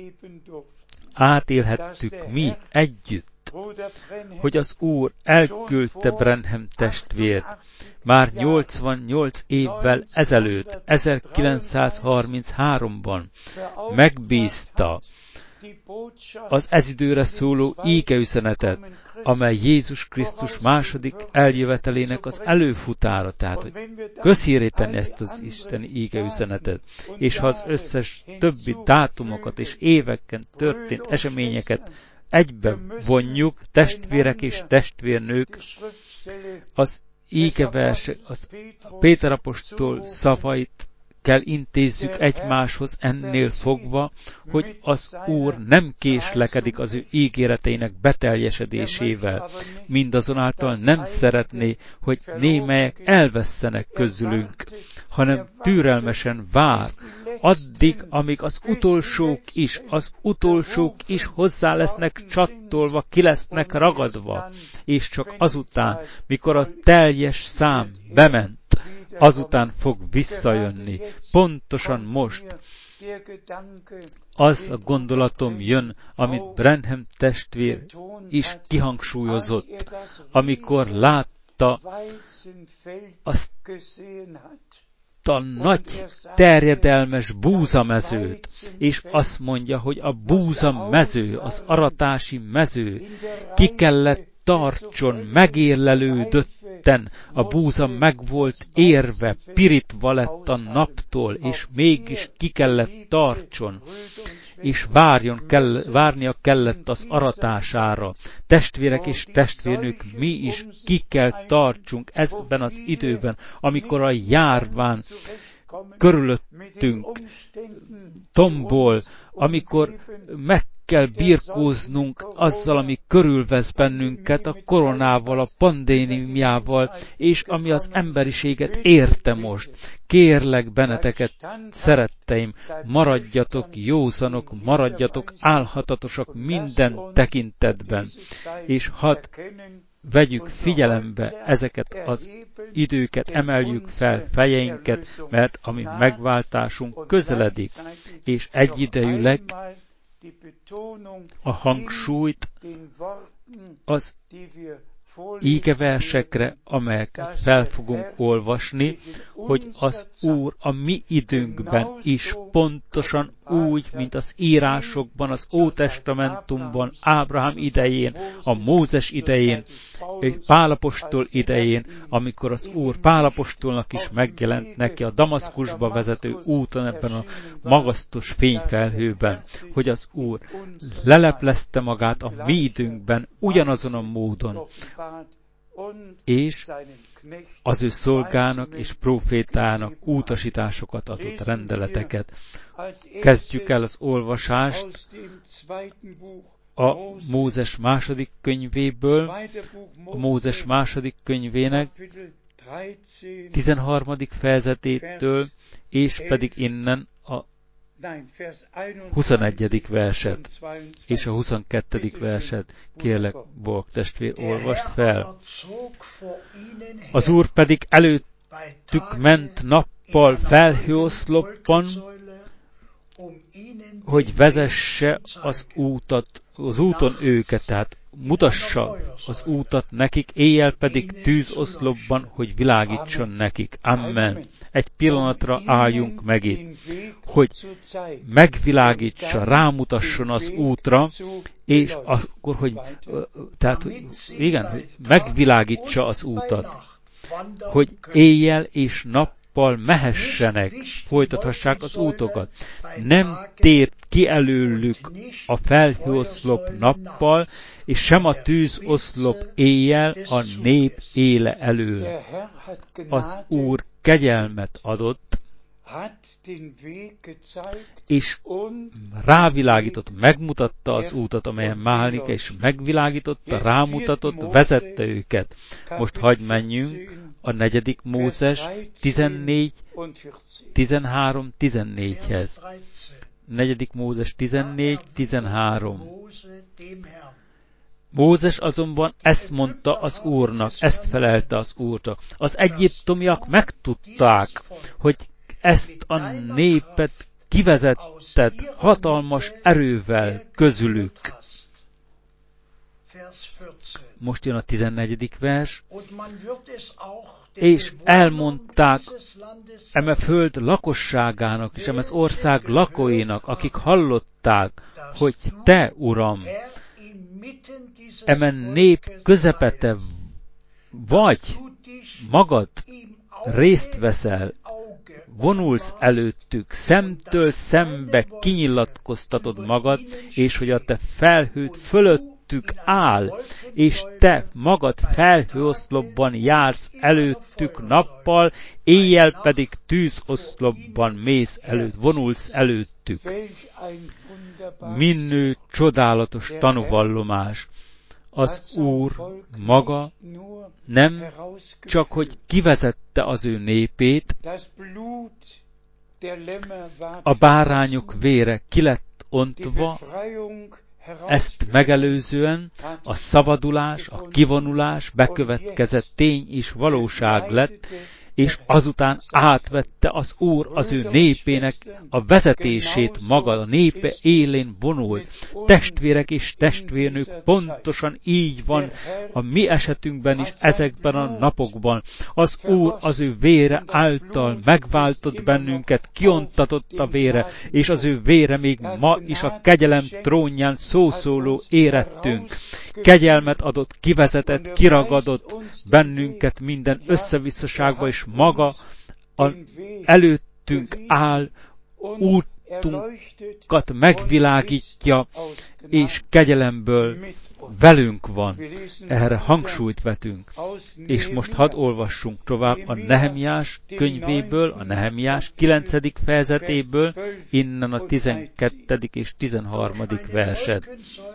átélhettük mi együtt, hogy az Úr elküldte Branham testvért már nyolcvannyolc évvel ezelőtt, ezerkilencszázharmincháromban megbízta az ez időre szóló ígeüzenetet, amely Jézus Krisztus második eljövetelének az előfutára, tehát hogy közhírré tenni ezt az isteni ígeüzenetet, és ha az összes többi dátumokat és éveken történt eseményeket egybe vonjuk, testvérek és testvérnők, az ígeversek, az Péter apostol szavait kell intézzük egymáshoz ennél fogva, hogy az Úr nem késlekedik az ő ígéreteinek beteljesedésével. Mindazonáltal nem szeretné, hogy némelyek elvesszenek közülünk, hanem türelmesen vár, addig, amíg az utolsók is, az utolsók is hozzá lesznek csattolva, ki lesznek ragadva, és csak azután, mikor a teljes szám bement, azután fog visszajönni. Pontosan most az a gondolatom jön, amit Branham testvér is kihangsúlyozott, amikor látta azt a nagy terjedelmes búzamezőt, és azt mondja, hogy a búzamező, az aratási mező ki kellett tartson, megérlelődötten, a búza meg volt érve, pirítva lett a naptól, és mégis ki kellett tartson, és várjon kell, várnia kellett az aratására. Testvérek és testvérnők, mi is ki kell tartsunk ebben az időben, amikor a járvány körülöttünk tombol, amikor meg kell birkóznunk azzal, ami körülvesz bennünket, a koronával, a pandémiával, és ami az emberiséget érte most. Kérlek benneteket, szeretteim, maradjatok józanok, maradjatok álhatatosak minden tekintetben, és hadd vegyük figyelembe ezeket az időket, emeljük fel fejeinket, mert a mi megváltásunk közeledik, és egyidejűleg a hangsúlyt az ígeversekre, amelyeket fel fogunk olvasni, hogy az Úr a mi időnkben is pontosan úgy, mint az írásokban, az Ótestamentumban, Ábrahám idején, a Mózes idején, Pál apostol idején, amikor az Úr Pál apostolnak is megjelent neki a Damaszkusba vezető úton ebben a magasztos fényfelhőben, hogy az Úr leleplezte magát a mi időnkben ugyanazon a módon, és az ő szolgának és prófétának utasításokat adott, rendeleteket. Kezdjük el az olvasást a Mózes második könyvéből, a Mózes második könyvének tizenharmadik fejezetétől, és pedig innen a huszonegyedik verset és a huszonkettedik verset. Kérlek, Borg testvér, olvast fel. Az Úr pedig előttük ment nappal felhőoszlopban, hogy vezesse az útat, az úton őket, tehát mutassa az útat nekik, éjjel pedig tűzoszlopban, hogy világítson nekik. Amen. Egy pillanatra álljunk meg itt, hogy megvilágítsa, rámutasson az útra, és akkor, hogy, tehát, igen, hogy megvilágítsa az útat, hogy éjjel és nappal mehessenek, folytathassák az útokat. Nem tér ki előlük a felhőoszlop nappal, és sem a tűzoszlop éjjel a nép éle elől. Az Úr kegyelmet adott, és rávilágított, megmutatta az útat, amelyen málnik, és megvilágította, rámutatott, vezette őket. Most hagyj menjünk a negyedik Mózes tizennégy, tizenhárom, tizennégyhez. Negyedik Mózes tizennégy, tizenhárom. Mózes azonban ezt mondta az Úrnak, ezt felelte az Úrnak. Az egyiptomiak megtudták, hogy ezt a népet kivezetted hatalmas erővel közülük. Most jön a tizennegyedik vers, és elmondták eme föld lakosságának, és eme az ország lakóinak, akik hallották, hogy te, Uram, eme nép közepete vagy, magad részt veszel, vonulsz előttük, szemtől szembe kinyilatkoztatod magad, és hogy a te felhőd fölöttük áll, és te magad felhőoszlopban jársz előttük nappal, éjjel pedig tűzoszlopban mész előtt, vonulsz előttük. Minnő csodálatos tanúvallomás! Az Úr maga nem csak, hogy kivezette az ő népét, a bárányok vére ki lett ontva, ezt megelőzően a szabadulás, a kivonulás bekövetkezett tény és valóság lett, és azután átvette az Úr az ő népének a vezetését maga, a népe élén vonult. Testvérek és testvérnők, pontosan így van a mi esetünkben is ezekben a napokban. Az Úr az ő vére által megváltott bennünket, kiontatott a vére, és az ő vére még ma is a kegyelem trónján szószóló érettünk. Kegyelmet adott, kivezetett, kiragadott bennünket minden összevisszaságba, és maga a, előttünk áll, útunkat megvilágítja, és kegyelemből velünk van. Erre hangsúlyt vetünk. És most hadd olvassunk tovább a Nehemiás könyvéből, a Nehemiás kilencedik fejezetéből, innen a tizenkettedik és tizenharmadik verset.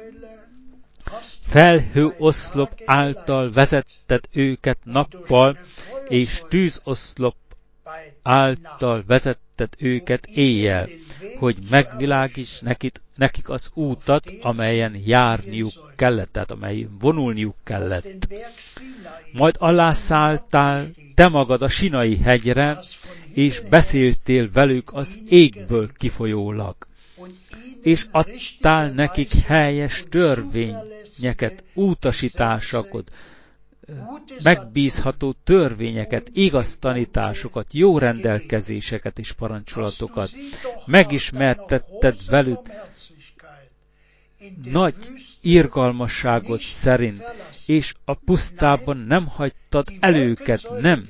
Felhőoszlop által vezetted őket nappal, és tűzoszlop által vezetted őket éjjel, hogy megvilágíts nekik, nekik az útat, amelyen járniuk kellett, tehát amelyen vonulniuk kellett. Majd alászálltál te magad a Sinai hegyre, és beszéltél velük az égből kifolyólag, és adtál nekik helyes törvényeket, utasításokat, megbízható törvényeket, igaz tanításokat, jó rendelkezéseket és parancsolatokat. Megismertetted velük nagy irgalmasságot szerint, és a pusztában nem hagytad el őket, nem.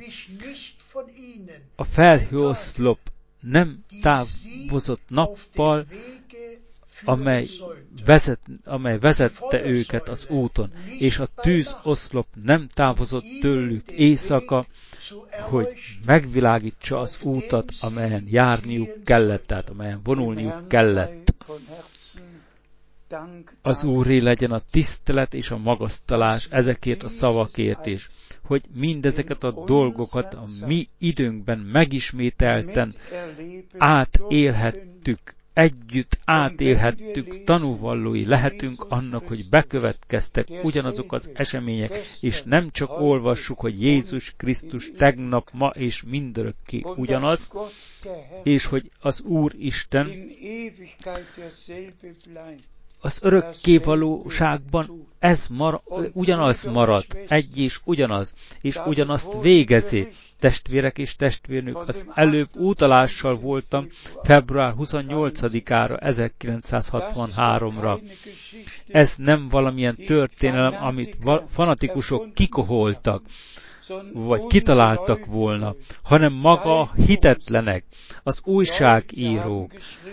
A felhőoszlop nem távozott nappal, amely, vezet, amely vezette őket az úton, és a tűzoszlop nem távozott tőlük éjszaka, hogy megvilágítsa az útat, amelyen járniuk kellett, tehát amelyen vonulniuk kellett. Az Úré legyen a tisztelet és a magasztalás ezekért a szavakért is, hogy mindezeket a dolgokat a mi időnkben megismételten átélhettük, együtt átélhettük, tanúvallói lehetünk annak, hogy bekövetkeztek ugyanazok az események, és nem csak olvassuk, hogy Jézus Krisztus tegnap, ma és mindörökké ugyanaz, és hogy az Úr Isten az örökké valóságban ez mar, ugyanaz marad, egy és ugyanaz, és ugyanazt végezi. Testvérek és testvérnők, az előbb utalással voltam február huszonnyolcadikára, ezerkilencszázhatvanháromra. Ez nem valamilyen történelem, amit fanatikusok kikoholtak, vagy kitaláltak volna, hanem maga a hitetlenek, az újságírók.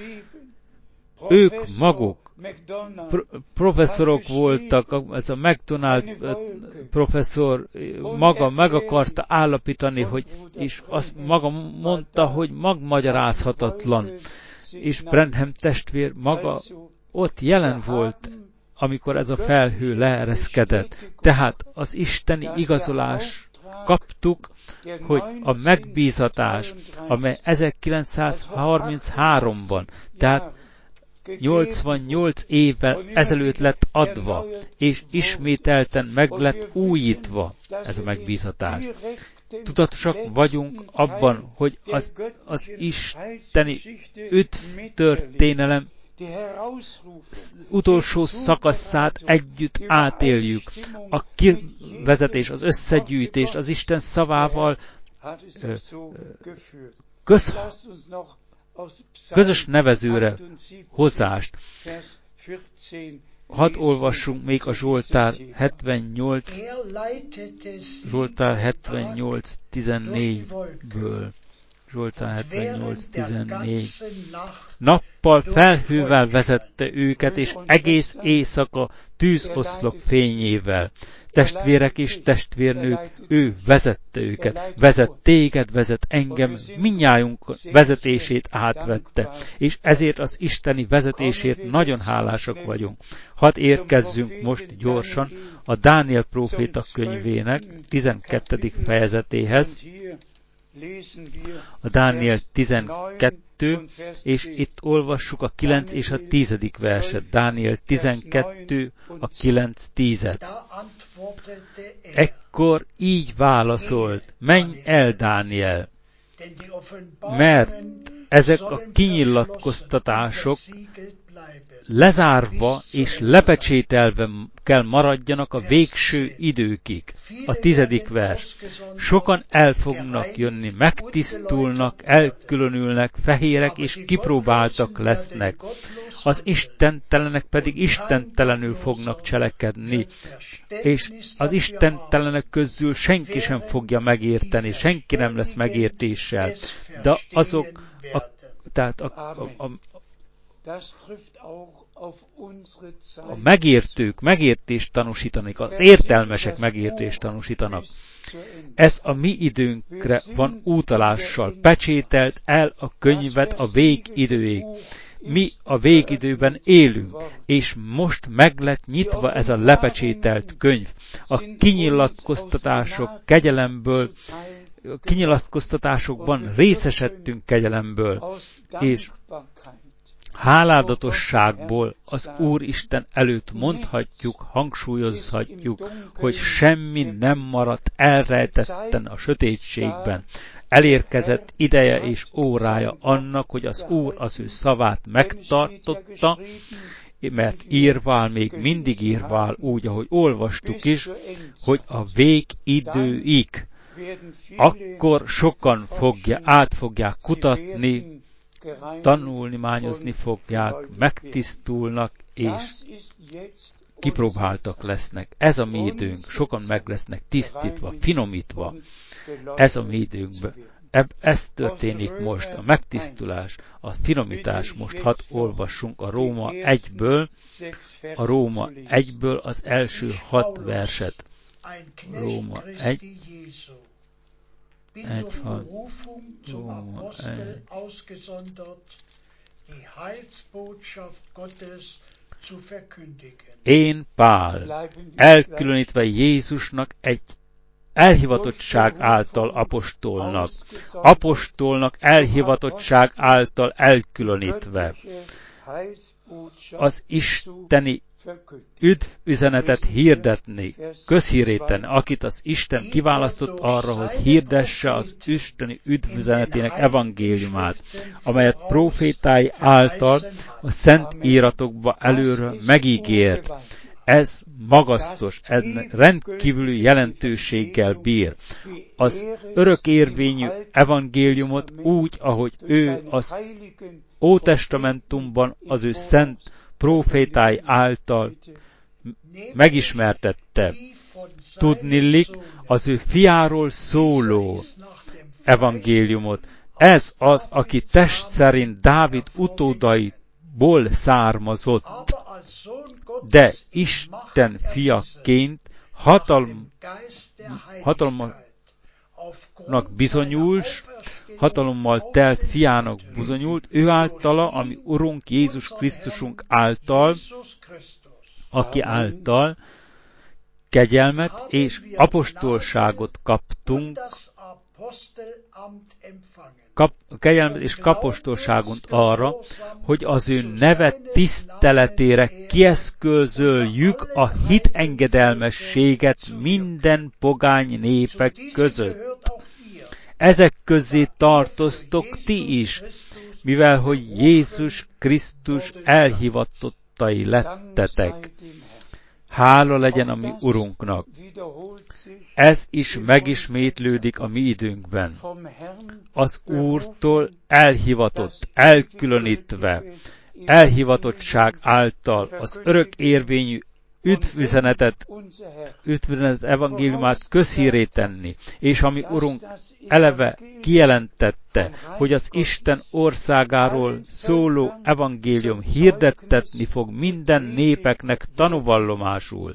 Ők maguk Pro- professzorok voltak, ez a McDonald professzor maga meg akarta állapítani, hogy, és azt maga mondta, hogy magmagyarázhatatlan. És Branham testvér maga ott jelen volt, amikor ez a felhő leereszkedett. Tehát az isteni igazolás kaptuk, hogy a megbízatás, amely ezerkilencszázharmincháromban, tehát nyolcvannyolc évvel ezelőtt lett adva, és ismételten meg lett újítva ez a megbízatás. Tudatosak vagyunk abban, hogy az, az isteni üdv történelem utolsó szakaszát együtt átéljük. A kivezetés, az összegyűjtés, az Isten szavával ö, köz, közös nevezőre hozást. Hadd olvassunk még a Zsoltár hetvennyolc, Zsoltár hetvennyolc tizennégyből. Zsoltár hetvennyolc tizennégy. Nappal felhővel vezette őket, és egész éjszaka tűzoszlop fényével. Testvérek és testvérnők, ő vezette őket. Vezet téged, vezet engem, mindnyájunk vezetését átvette. És ezért az isteni vezetésért nagyon hálásak vagyunk. Hadd érkezzünk most gyorsan a Dániel próféta könyvének tizenkettedik fejezetéhez. A Dániel tizenkettő, és itt olvassuk a kilenc és a tízedik verset. Dániel tizenkettő, a kilenc tízet. Ekkor így válaszolt, menj el, Dániel, mert ezek a kinyilatkoztatások lezárva és lepecsételve kell maradjanak a végső időkig. A tizedik vers. Sokan el fognak jönni, megtisztulnak, elkülönülnek, fehérek és kipróbáltak lesznek. Az istentelenek pedig istentelenül fognak cselekedni, és az istentelenek közül senki sem fogja megérteni, senki nem lesz megértéssel. De azok, a, tehát a, a, a A megértők megértést tanúsítanak, az értelmesek megértést tanúsítanak. Ez a mi időnkre van útalással, pecsételt el a könyvet a végidőig. Mi a végidőben élünk, és most meg lett nyitva ez a lepecsételt könyv. A kinyilatkoztatások kegyelemből, a kinyilatkoztatásokban részesedtünk kegyelemből, és háládatosságból az Úristen előtt mondhatjuk, hangsúlyozhatjuk, hogy semmi nem maradt elrejtetten a sötétségben. Elérkezett ideje és órája annak, hogy az Úr az ő szavát megtartotta, mert írvál, még mindig írvál, úgy, ahogy olvastuk is, hogy a végidőig. Akkor sokan fogja, át fogják kutatni, tanulmányozni fogják, megtisztulnak, és kipróbáltak lesznek. Ez a mi időnk. Sokan meg lesznek tisztítva, finomítva. Ez a mi időnkben. Ez történik most, a megtisztulás, a finomítás. Most hadd olvassunk a Róma egyből, a Róma egyből az első hat verset. Róma egy. Egy van. Róma egy. Én, Pál, elkülönítve Jézusnak egy elhivatottság által apostolnak, apostolnak elhivatottság által elkülönítve, az isteni üdvüzenetet hirdetni, közhíréten, akit az Isten kiválasztott arra, hogy hirdesse az isteni üdvüzenetének evangéliumát, amelyet prófétái által a szent íratokba előre megígért. Ez magasztos, ez rendkívüli jelentőséggel bír. Az örökérvényű evangéliumot úgy, ahogy ő az Ótestamentumban az ő szent prófétái által megismertette. Tudnillik az ő fiáról szóló evangéliumot. Ez az, aki test szerint Dávid utódaiból származott, de Isten fiaként hatalm, hatalmanak bizonyult, hatalommal telt fiának bizonyult, ő általa, ami Urunk Jézus Krisztusunk által, aki által kegyelmet és apostolságot kaptunk, kap, kegyelmet és kapostolságot arra, hogy az ő neve tiszteletére kieszközöljük a hitengedelmességet minden pogány népek között. ezek közé tartoztok ti is, mivel hogy Jézus Krisztus elhivatottai lettetek. Hála legyen a mi Urunknak. Ez is megismétlődik a mi időnkben. Az Úrtól elhivatott, elkülönítve, elhivatottság által az örök érvényű üdvüzenetet, üdvüzenet evangéliumát közhírré tenni, és ami Urunk eleve kijelentette, hogy az Isten országáról szóló evangélium hirdettetni fog minden népeknek tanúvallomásul,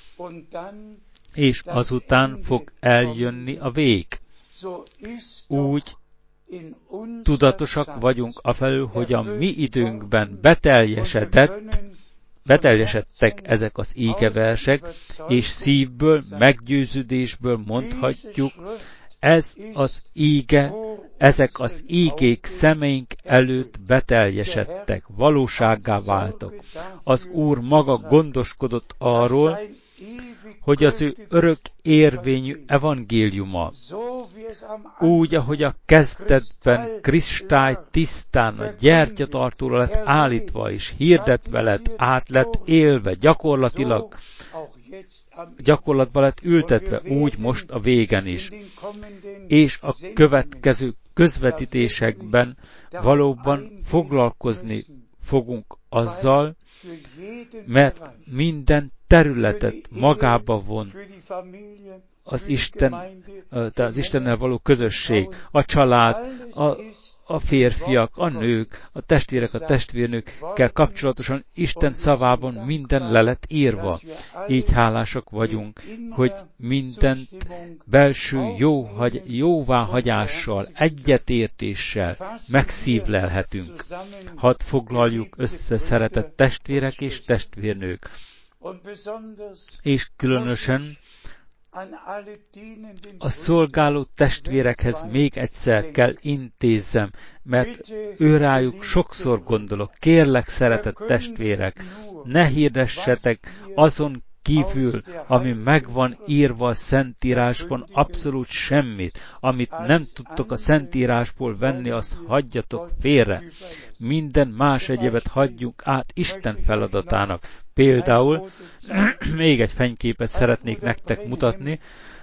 és azután fog eljönni a vég. Úgy tudatosak vagyunk afelől, hogy a mi időnkben beteljesedett, beteljesedtek ezek az ígeversek, és szívből, meggyőződésből mondhatjuk, ez az íge, ezek az ígék szemeink előtt beteljesedtek, valósággá váltak. Az Úr maga gondoskodott arról, hogy az ő örök érvényű evangéliuma, úgy, ahogy a kezdetben kristály tisztán a gyertyatartóra lett állítva, és hirdetve lett, át lett élve, gyakorlatilag, gyakorlatba lett ültetve, úgy most a végen is. És a következő közvetítésekben valóban foglalkozni fogunk azzal, mert minden területet magába von az Isten, az Istennel való közösség, a család, a, a férfiak, a nők, a testvérek, a testvérnőkkel kapcsolatosan Isten szavában minden le lett írva. Így hálásak vagyunk, hogy mindent belső jó, jóváhagyással, egyetértéssel megszívlelhetünk. Hadd foglaljuk össze, szeretett testvérek és testvérnők, és különösen a szolgáló testvérekhez még egyszer kell intézzem, mert őrájuk sokszor gondolok. Kérlek, szeretett testvérek, ne hirdessetek azon kívül, ami megvan írva a Szentírásban, abszolút semmit. Amit nem tudtok a Szentírásból venni, azt hagyjatok félre. Minden más egyebet hagyjunk át Isten feladatának. Például még egy fényképet szeretnék nektek mutatni,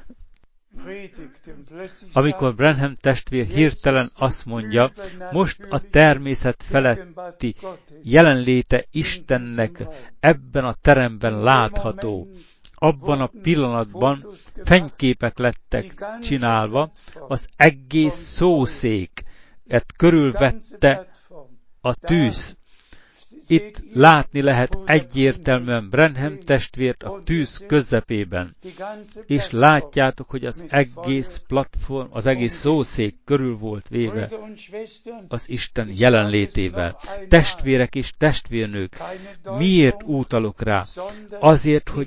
amikor Branham testvér hirtelen azt mondja, most a természet feletti jelenléte Istennek ebben a teremben látható. Abban a pillanatban fényképek lettek csinálva, az egész szószéket körülvette a tűz. Itt látni lehet egyértelműen Branham testvért a tűz közepében, és látjátok, hogy az egész platform, az egész szószék körül volt véve az Isten jelenlétével. Testvérek és testvérnők, miért utalok rá? Azért, hogy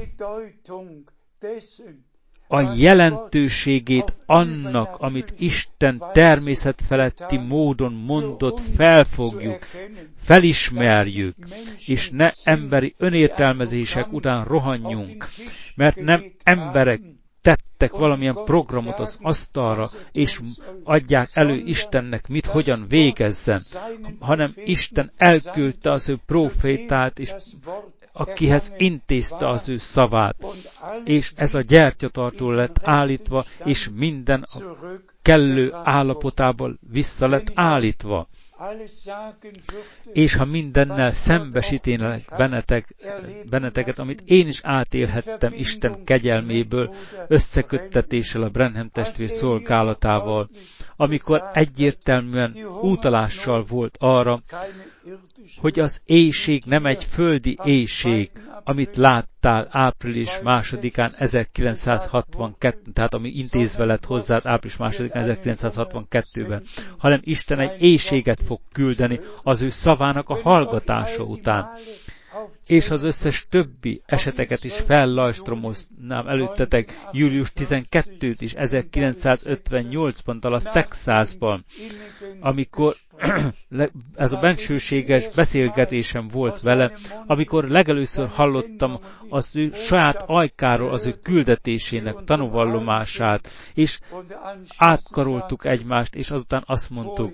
a jelentőségét annak, amit Isten természetfeletti módon mondott, felfogjuk, felismerjük, és ne emberi önértelmezések után rohanjunk, mert nem emberek tettek valamilyen programot az asztalra, és adják elő Istennek, mit, hogyan végezzen, hanem Isten elküldte az ő profétát, és akihez intézte az ő szavát, és ez a gyertyatartó lett állítva, és minden a kellő állapotában vissza lett állítva. És ha mindennel szembesítenek bennetek, benneteket, amit én is átélhettem Isten kegyelméből, összeköttetéssel a Branham testvér szolgálatával, amikor egyértelműen utalással volt arra, hogy az éjség nem egy földi éjség, amit láttál április másodikán ezerkilencszázhatvankettő, tehát ami intézve lett hozzád április másodikán ezerkilencszázhatvankettőben, hanem Isten egy éjséget fog küldeni az ő szavának a hallgatása után. és az összes többi eseteket is fellajstromoznám előttetek, július tizenkettőt is ezerkilencszázötvennyolcban Dallas, Texasban, amikor ez a bensőséges beszélgetésem volt vele, amikor legelőször hallottam az ő saját ajkáról az ő küldetésének tanúvallomását, és átkaroltuk egymást, és azután azt mondtuk,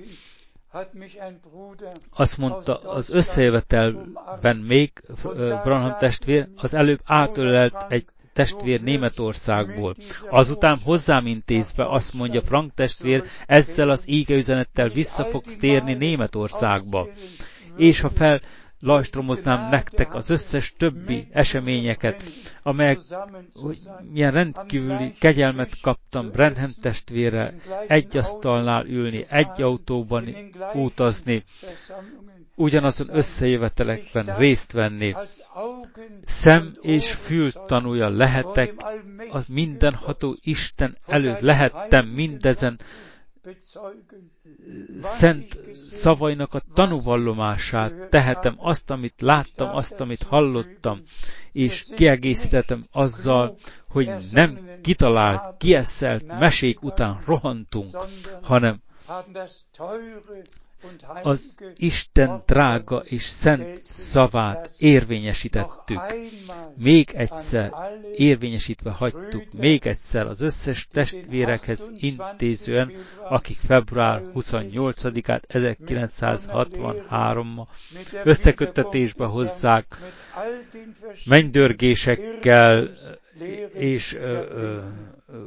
azt mondta, az összejövetelben még Branham testvér az előbb átölelt egy testvér Németországból. Azután hozzám intézve azt mondja, Frank testvér, ezzel az ígeüzenettel vissza fogsz térni Németországba. És ha fel lajstromoznám nektek az összes többi eseményeket, amelyek, hogy milyen rendkívüli kegyelmet kaptam Branham testvérrel, egy asztalnál ülni, egy autóban utazni, ugyanazon összejövetelekben részt venni. Szem és fül tanúja lehetek, a mindenható Isten előtt lehettem mindezen szent szavainak a tanúvallomását, tehetem azt, amit láttam, azt, amit hallottam, és kiegészítettem azzal, hogy nem kitalált, kieszelt mesék után rohantunk, hanem az Isten drága és szent szavát érvényesítettük. Még egyszer érvényesítve hagytuk, még egyszer az összes testvérekhez intézően, akik február huszonnyolcadikát ezerkilencszázhatvanhárom összeköttetésbe hozzák, mennydörgésekkel és ö, ö, ö,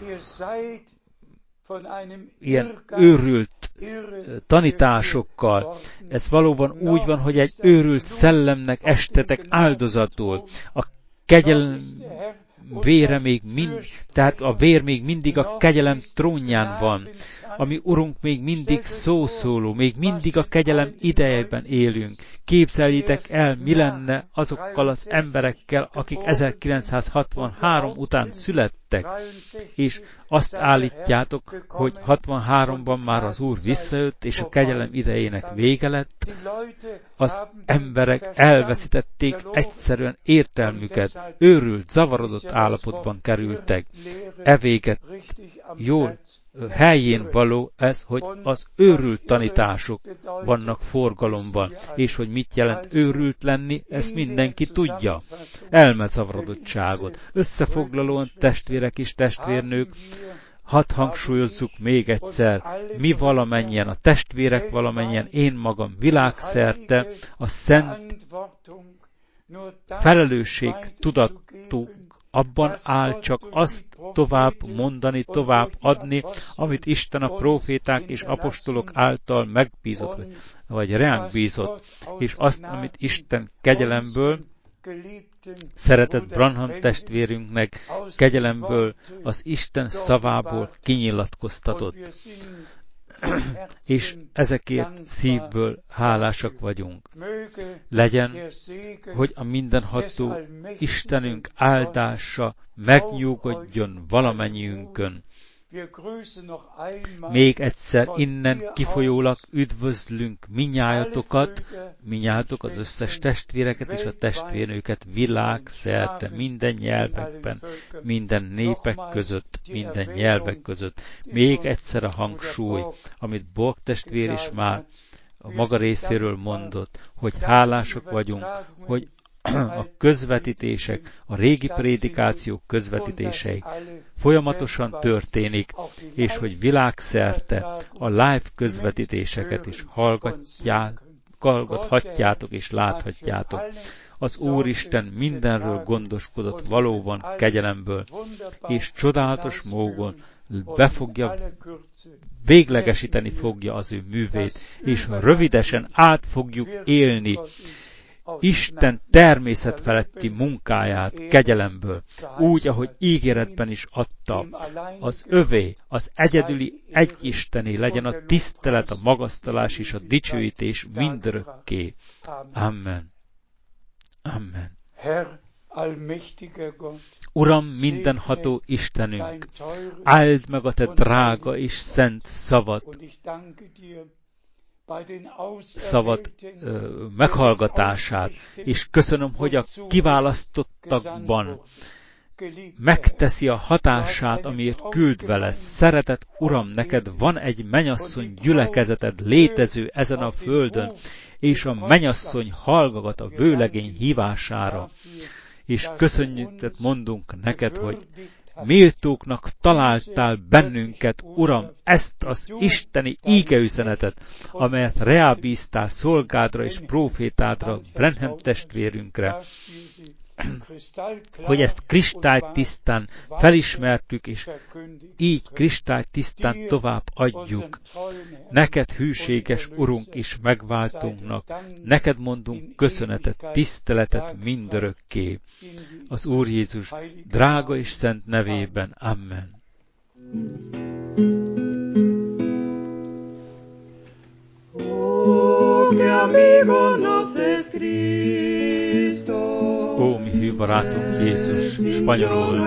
ilyen őrült tanításokkal. Ez valóban úgy van, hogy egy őrült szellemnek estetek áldozatul. A kegyelem vére még mind, tehát a vér még mindig a kegyelem trónján van. Ami Urunk még mindig szószóló, még mindig a kegyelem idejében élünk. Képzeljétek el, mi lenne azokkal az emberekkel, akik ezerkilencszázhatvanhárom után születtek, és azt állítjátok, hogy hatvanháromban már az Úr visszajött, és a kegyelem idejének vége lett. Az emberek elveszítették egyszerűen értelmüket, őrült, zavarodott állapotban kerültek. E véget jól helyén való ez, hogy az őrült tanítások vannak forgalomban, és hogy mit jelent őrült lenni, ezt mindenki tudja. Elmezavarodottságot. Összefoglalóan testvérek és testvérnők, hadd hangsúlyozzuk még egyszer, mi valamennyien, a testvérek valamennyien, én magam világszerte a szent felelősség tudatú abban áll csak azt tovább mondani, tovább adni, amit Isten a próféták és apostolok által megbízott, vagy, vagy ránk bízott, és azt, amit Isten kegyelemből, szeretett Branham testvérünknek kegyelemből, az Isten szavából kinyilatkoztatott. És ezekért szívből hálásak vagyunk. Legyen, hogy a mindenható Istenünk áldása megnyugodjon valamennyiünkön. Még egyszer innen kifolyólag üdvözlünk minnyájatokat, minnyájatok az összes testvéreket és a testvérnőket világszerte, minden nyelvekben, minden népek között, minden nyelvek között. Még egyszer a hangsúly, amit Borg testvér is már a maga részéről mondott, hogy hálásak vagyunk, hogy a közvetítések, a régi prédikációk közvetítései folyamatosan történik, és hogy világszerte a live közvetítéseket is hallgatják, hallgathatjátok és láthatjátok. Az Úristen mindenről gondoskodott valóban kegyelemből, és csodálatos módon be fogja, véglegesíteni fogja az ő művét, és rövidesen át fogjuk élni Isten természetfeletti munkáját kegyelemből, úgy, ahogy ígéretben is adta. Az övé, az egyedüli egyisteni legyen a tisztelet, a magasztalás és a dicsőítés mindörökké. Amen. Amen. Uram, mindenható Istenünk, áld meg a te drága és szent szavad, szavad ö, meghallgatását, és köszönöm, hogy a kiválasztottakban megteszi a hatását, amiért küld vele. Szeretett Uram, neked van egy mennyasszony gyülekezeted létező ezen a földön, és a mennyasszony hallgat a vőlegény hívására. És köszönjük, mondunk neked, hogy méltóknak találtál bennünket, Uram, ezt az isteni ígeüzenetet, amelyet reábíztál szolgádra és prófétádra, Branham testvérünkre, hogy ezt kristálytisztán felismertük, és így kristálytisztán tovább adjuk. Neked hűséges Urunk és megváltunknak, neked mondunk köszönetet, tiszteletet mindörökké. Az Úr Jézus drága és szent nevében. Amen. Ó, mi hű barátunk Jézus, spanyolul.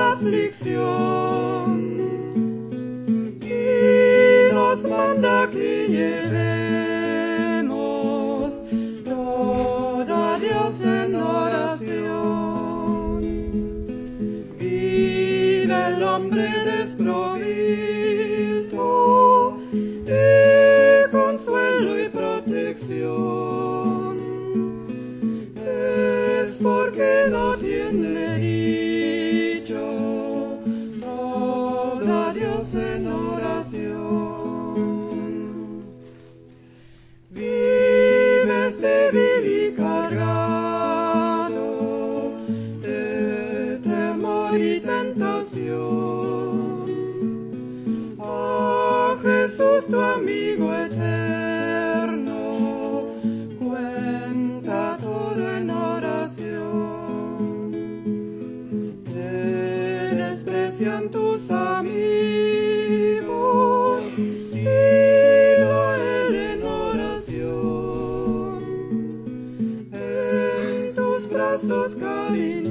Tu amigo eterno, cuenta todo en oración. Te desprecian tus amigos, dilo a él en oración. En sus brazos cariñosos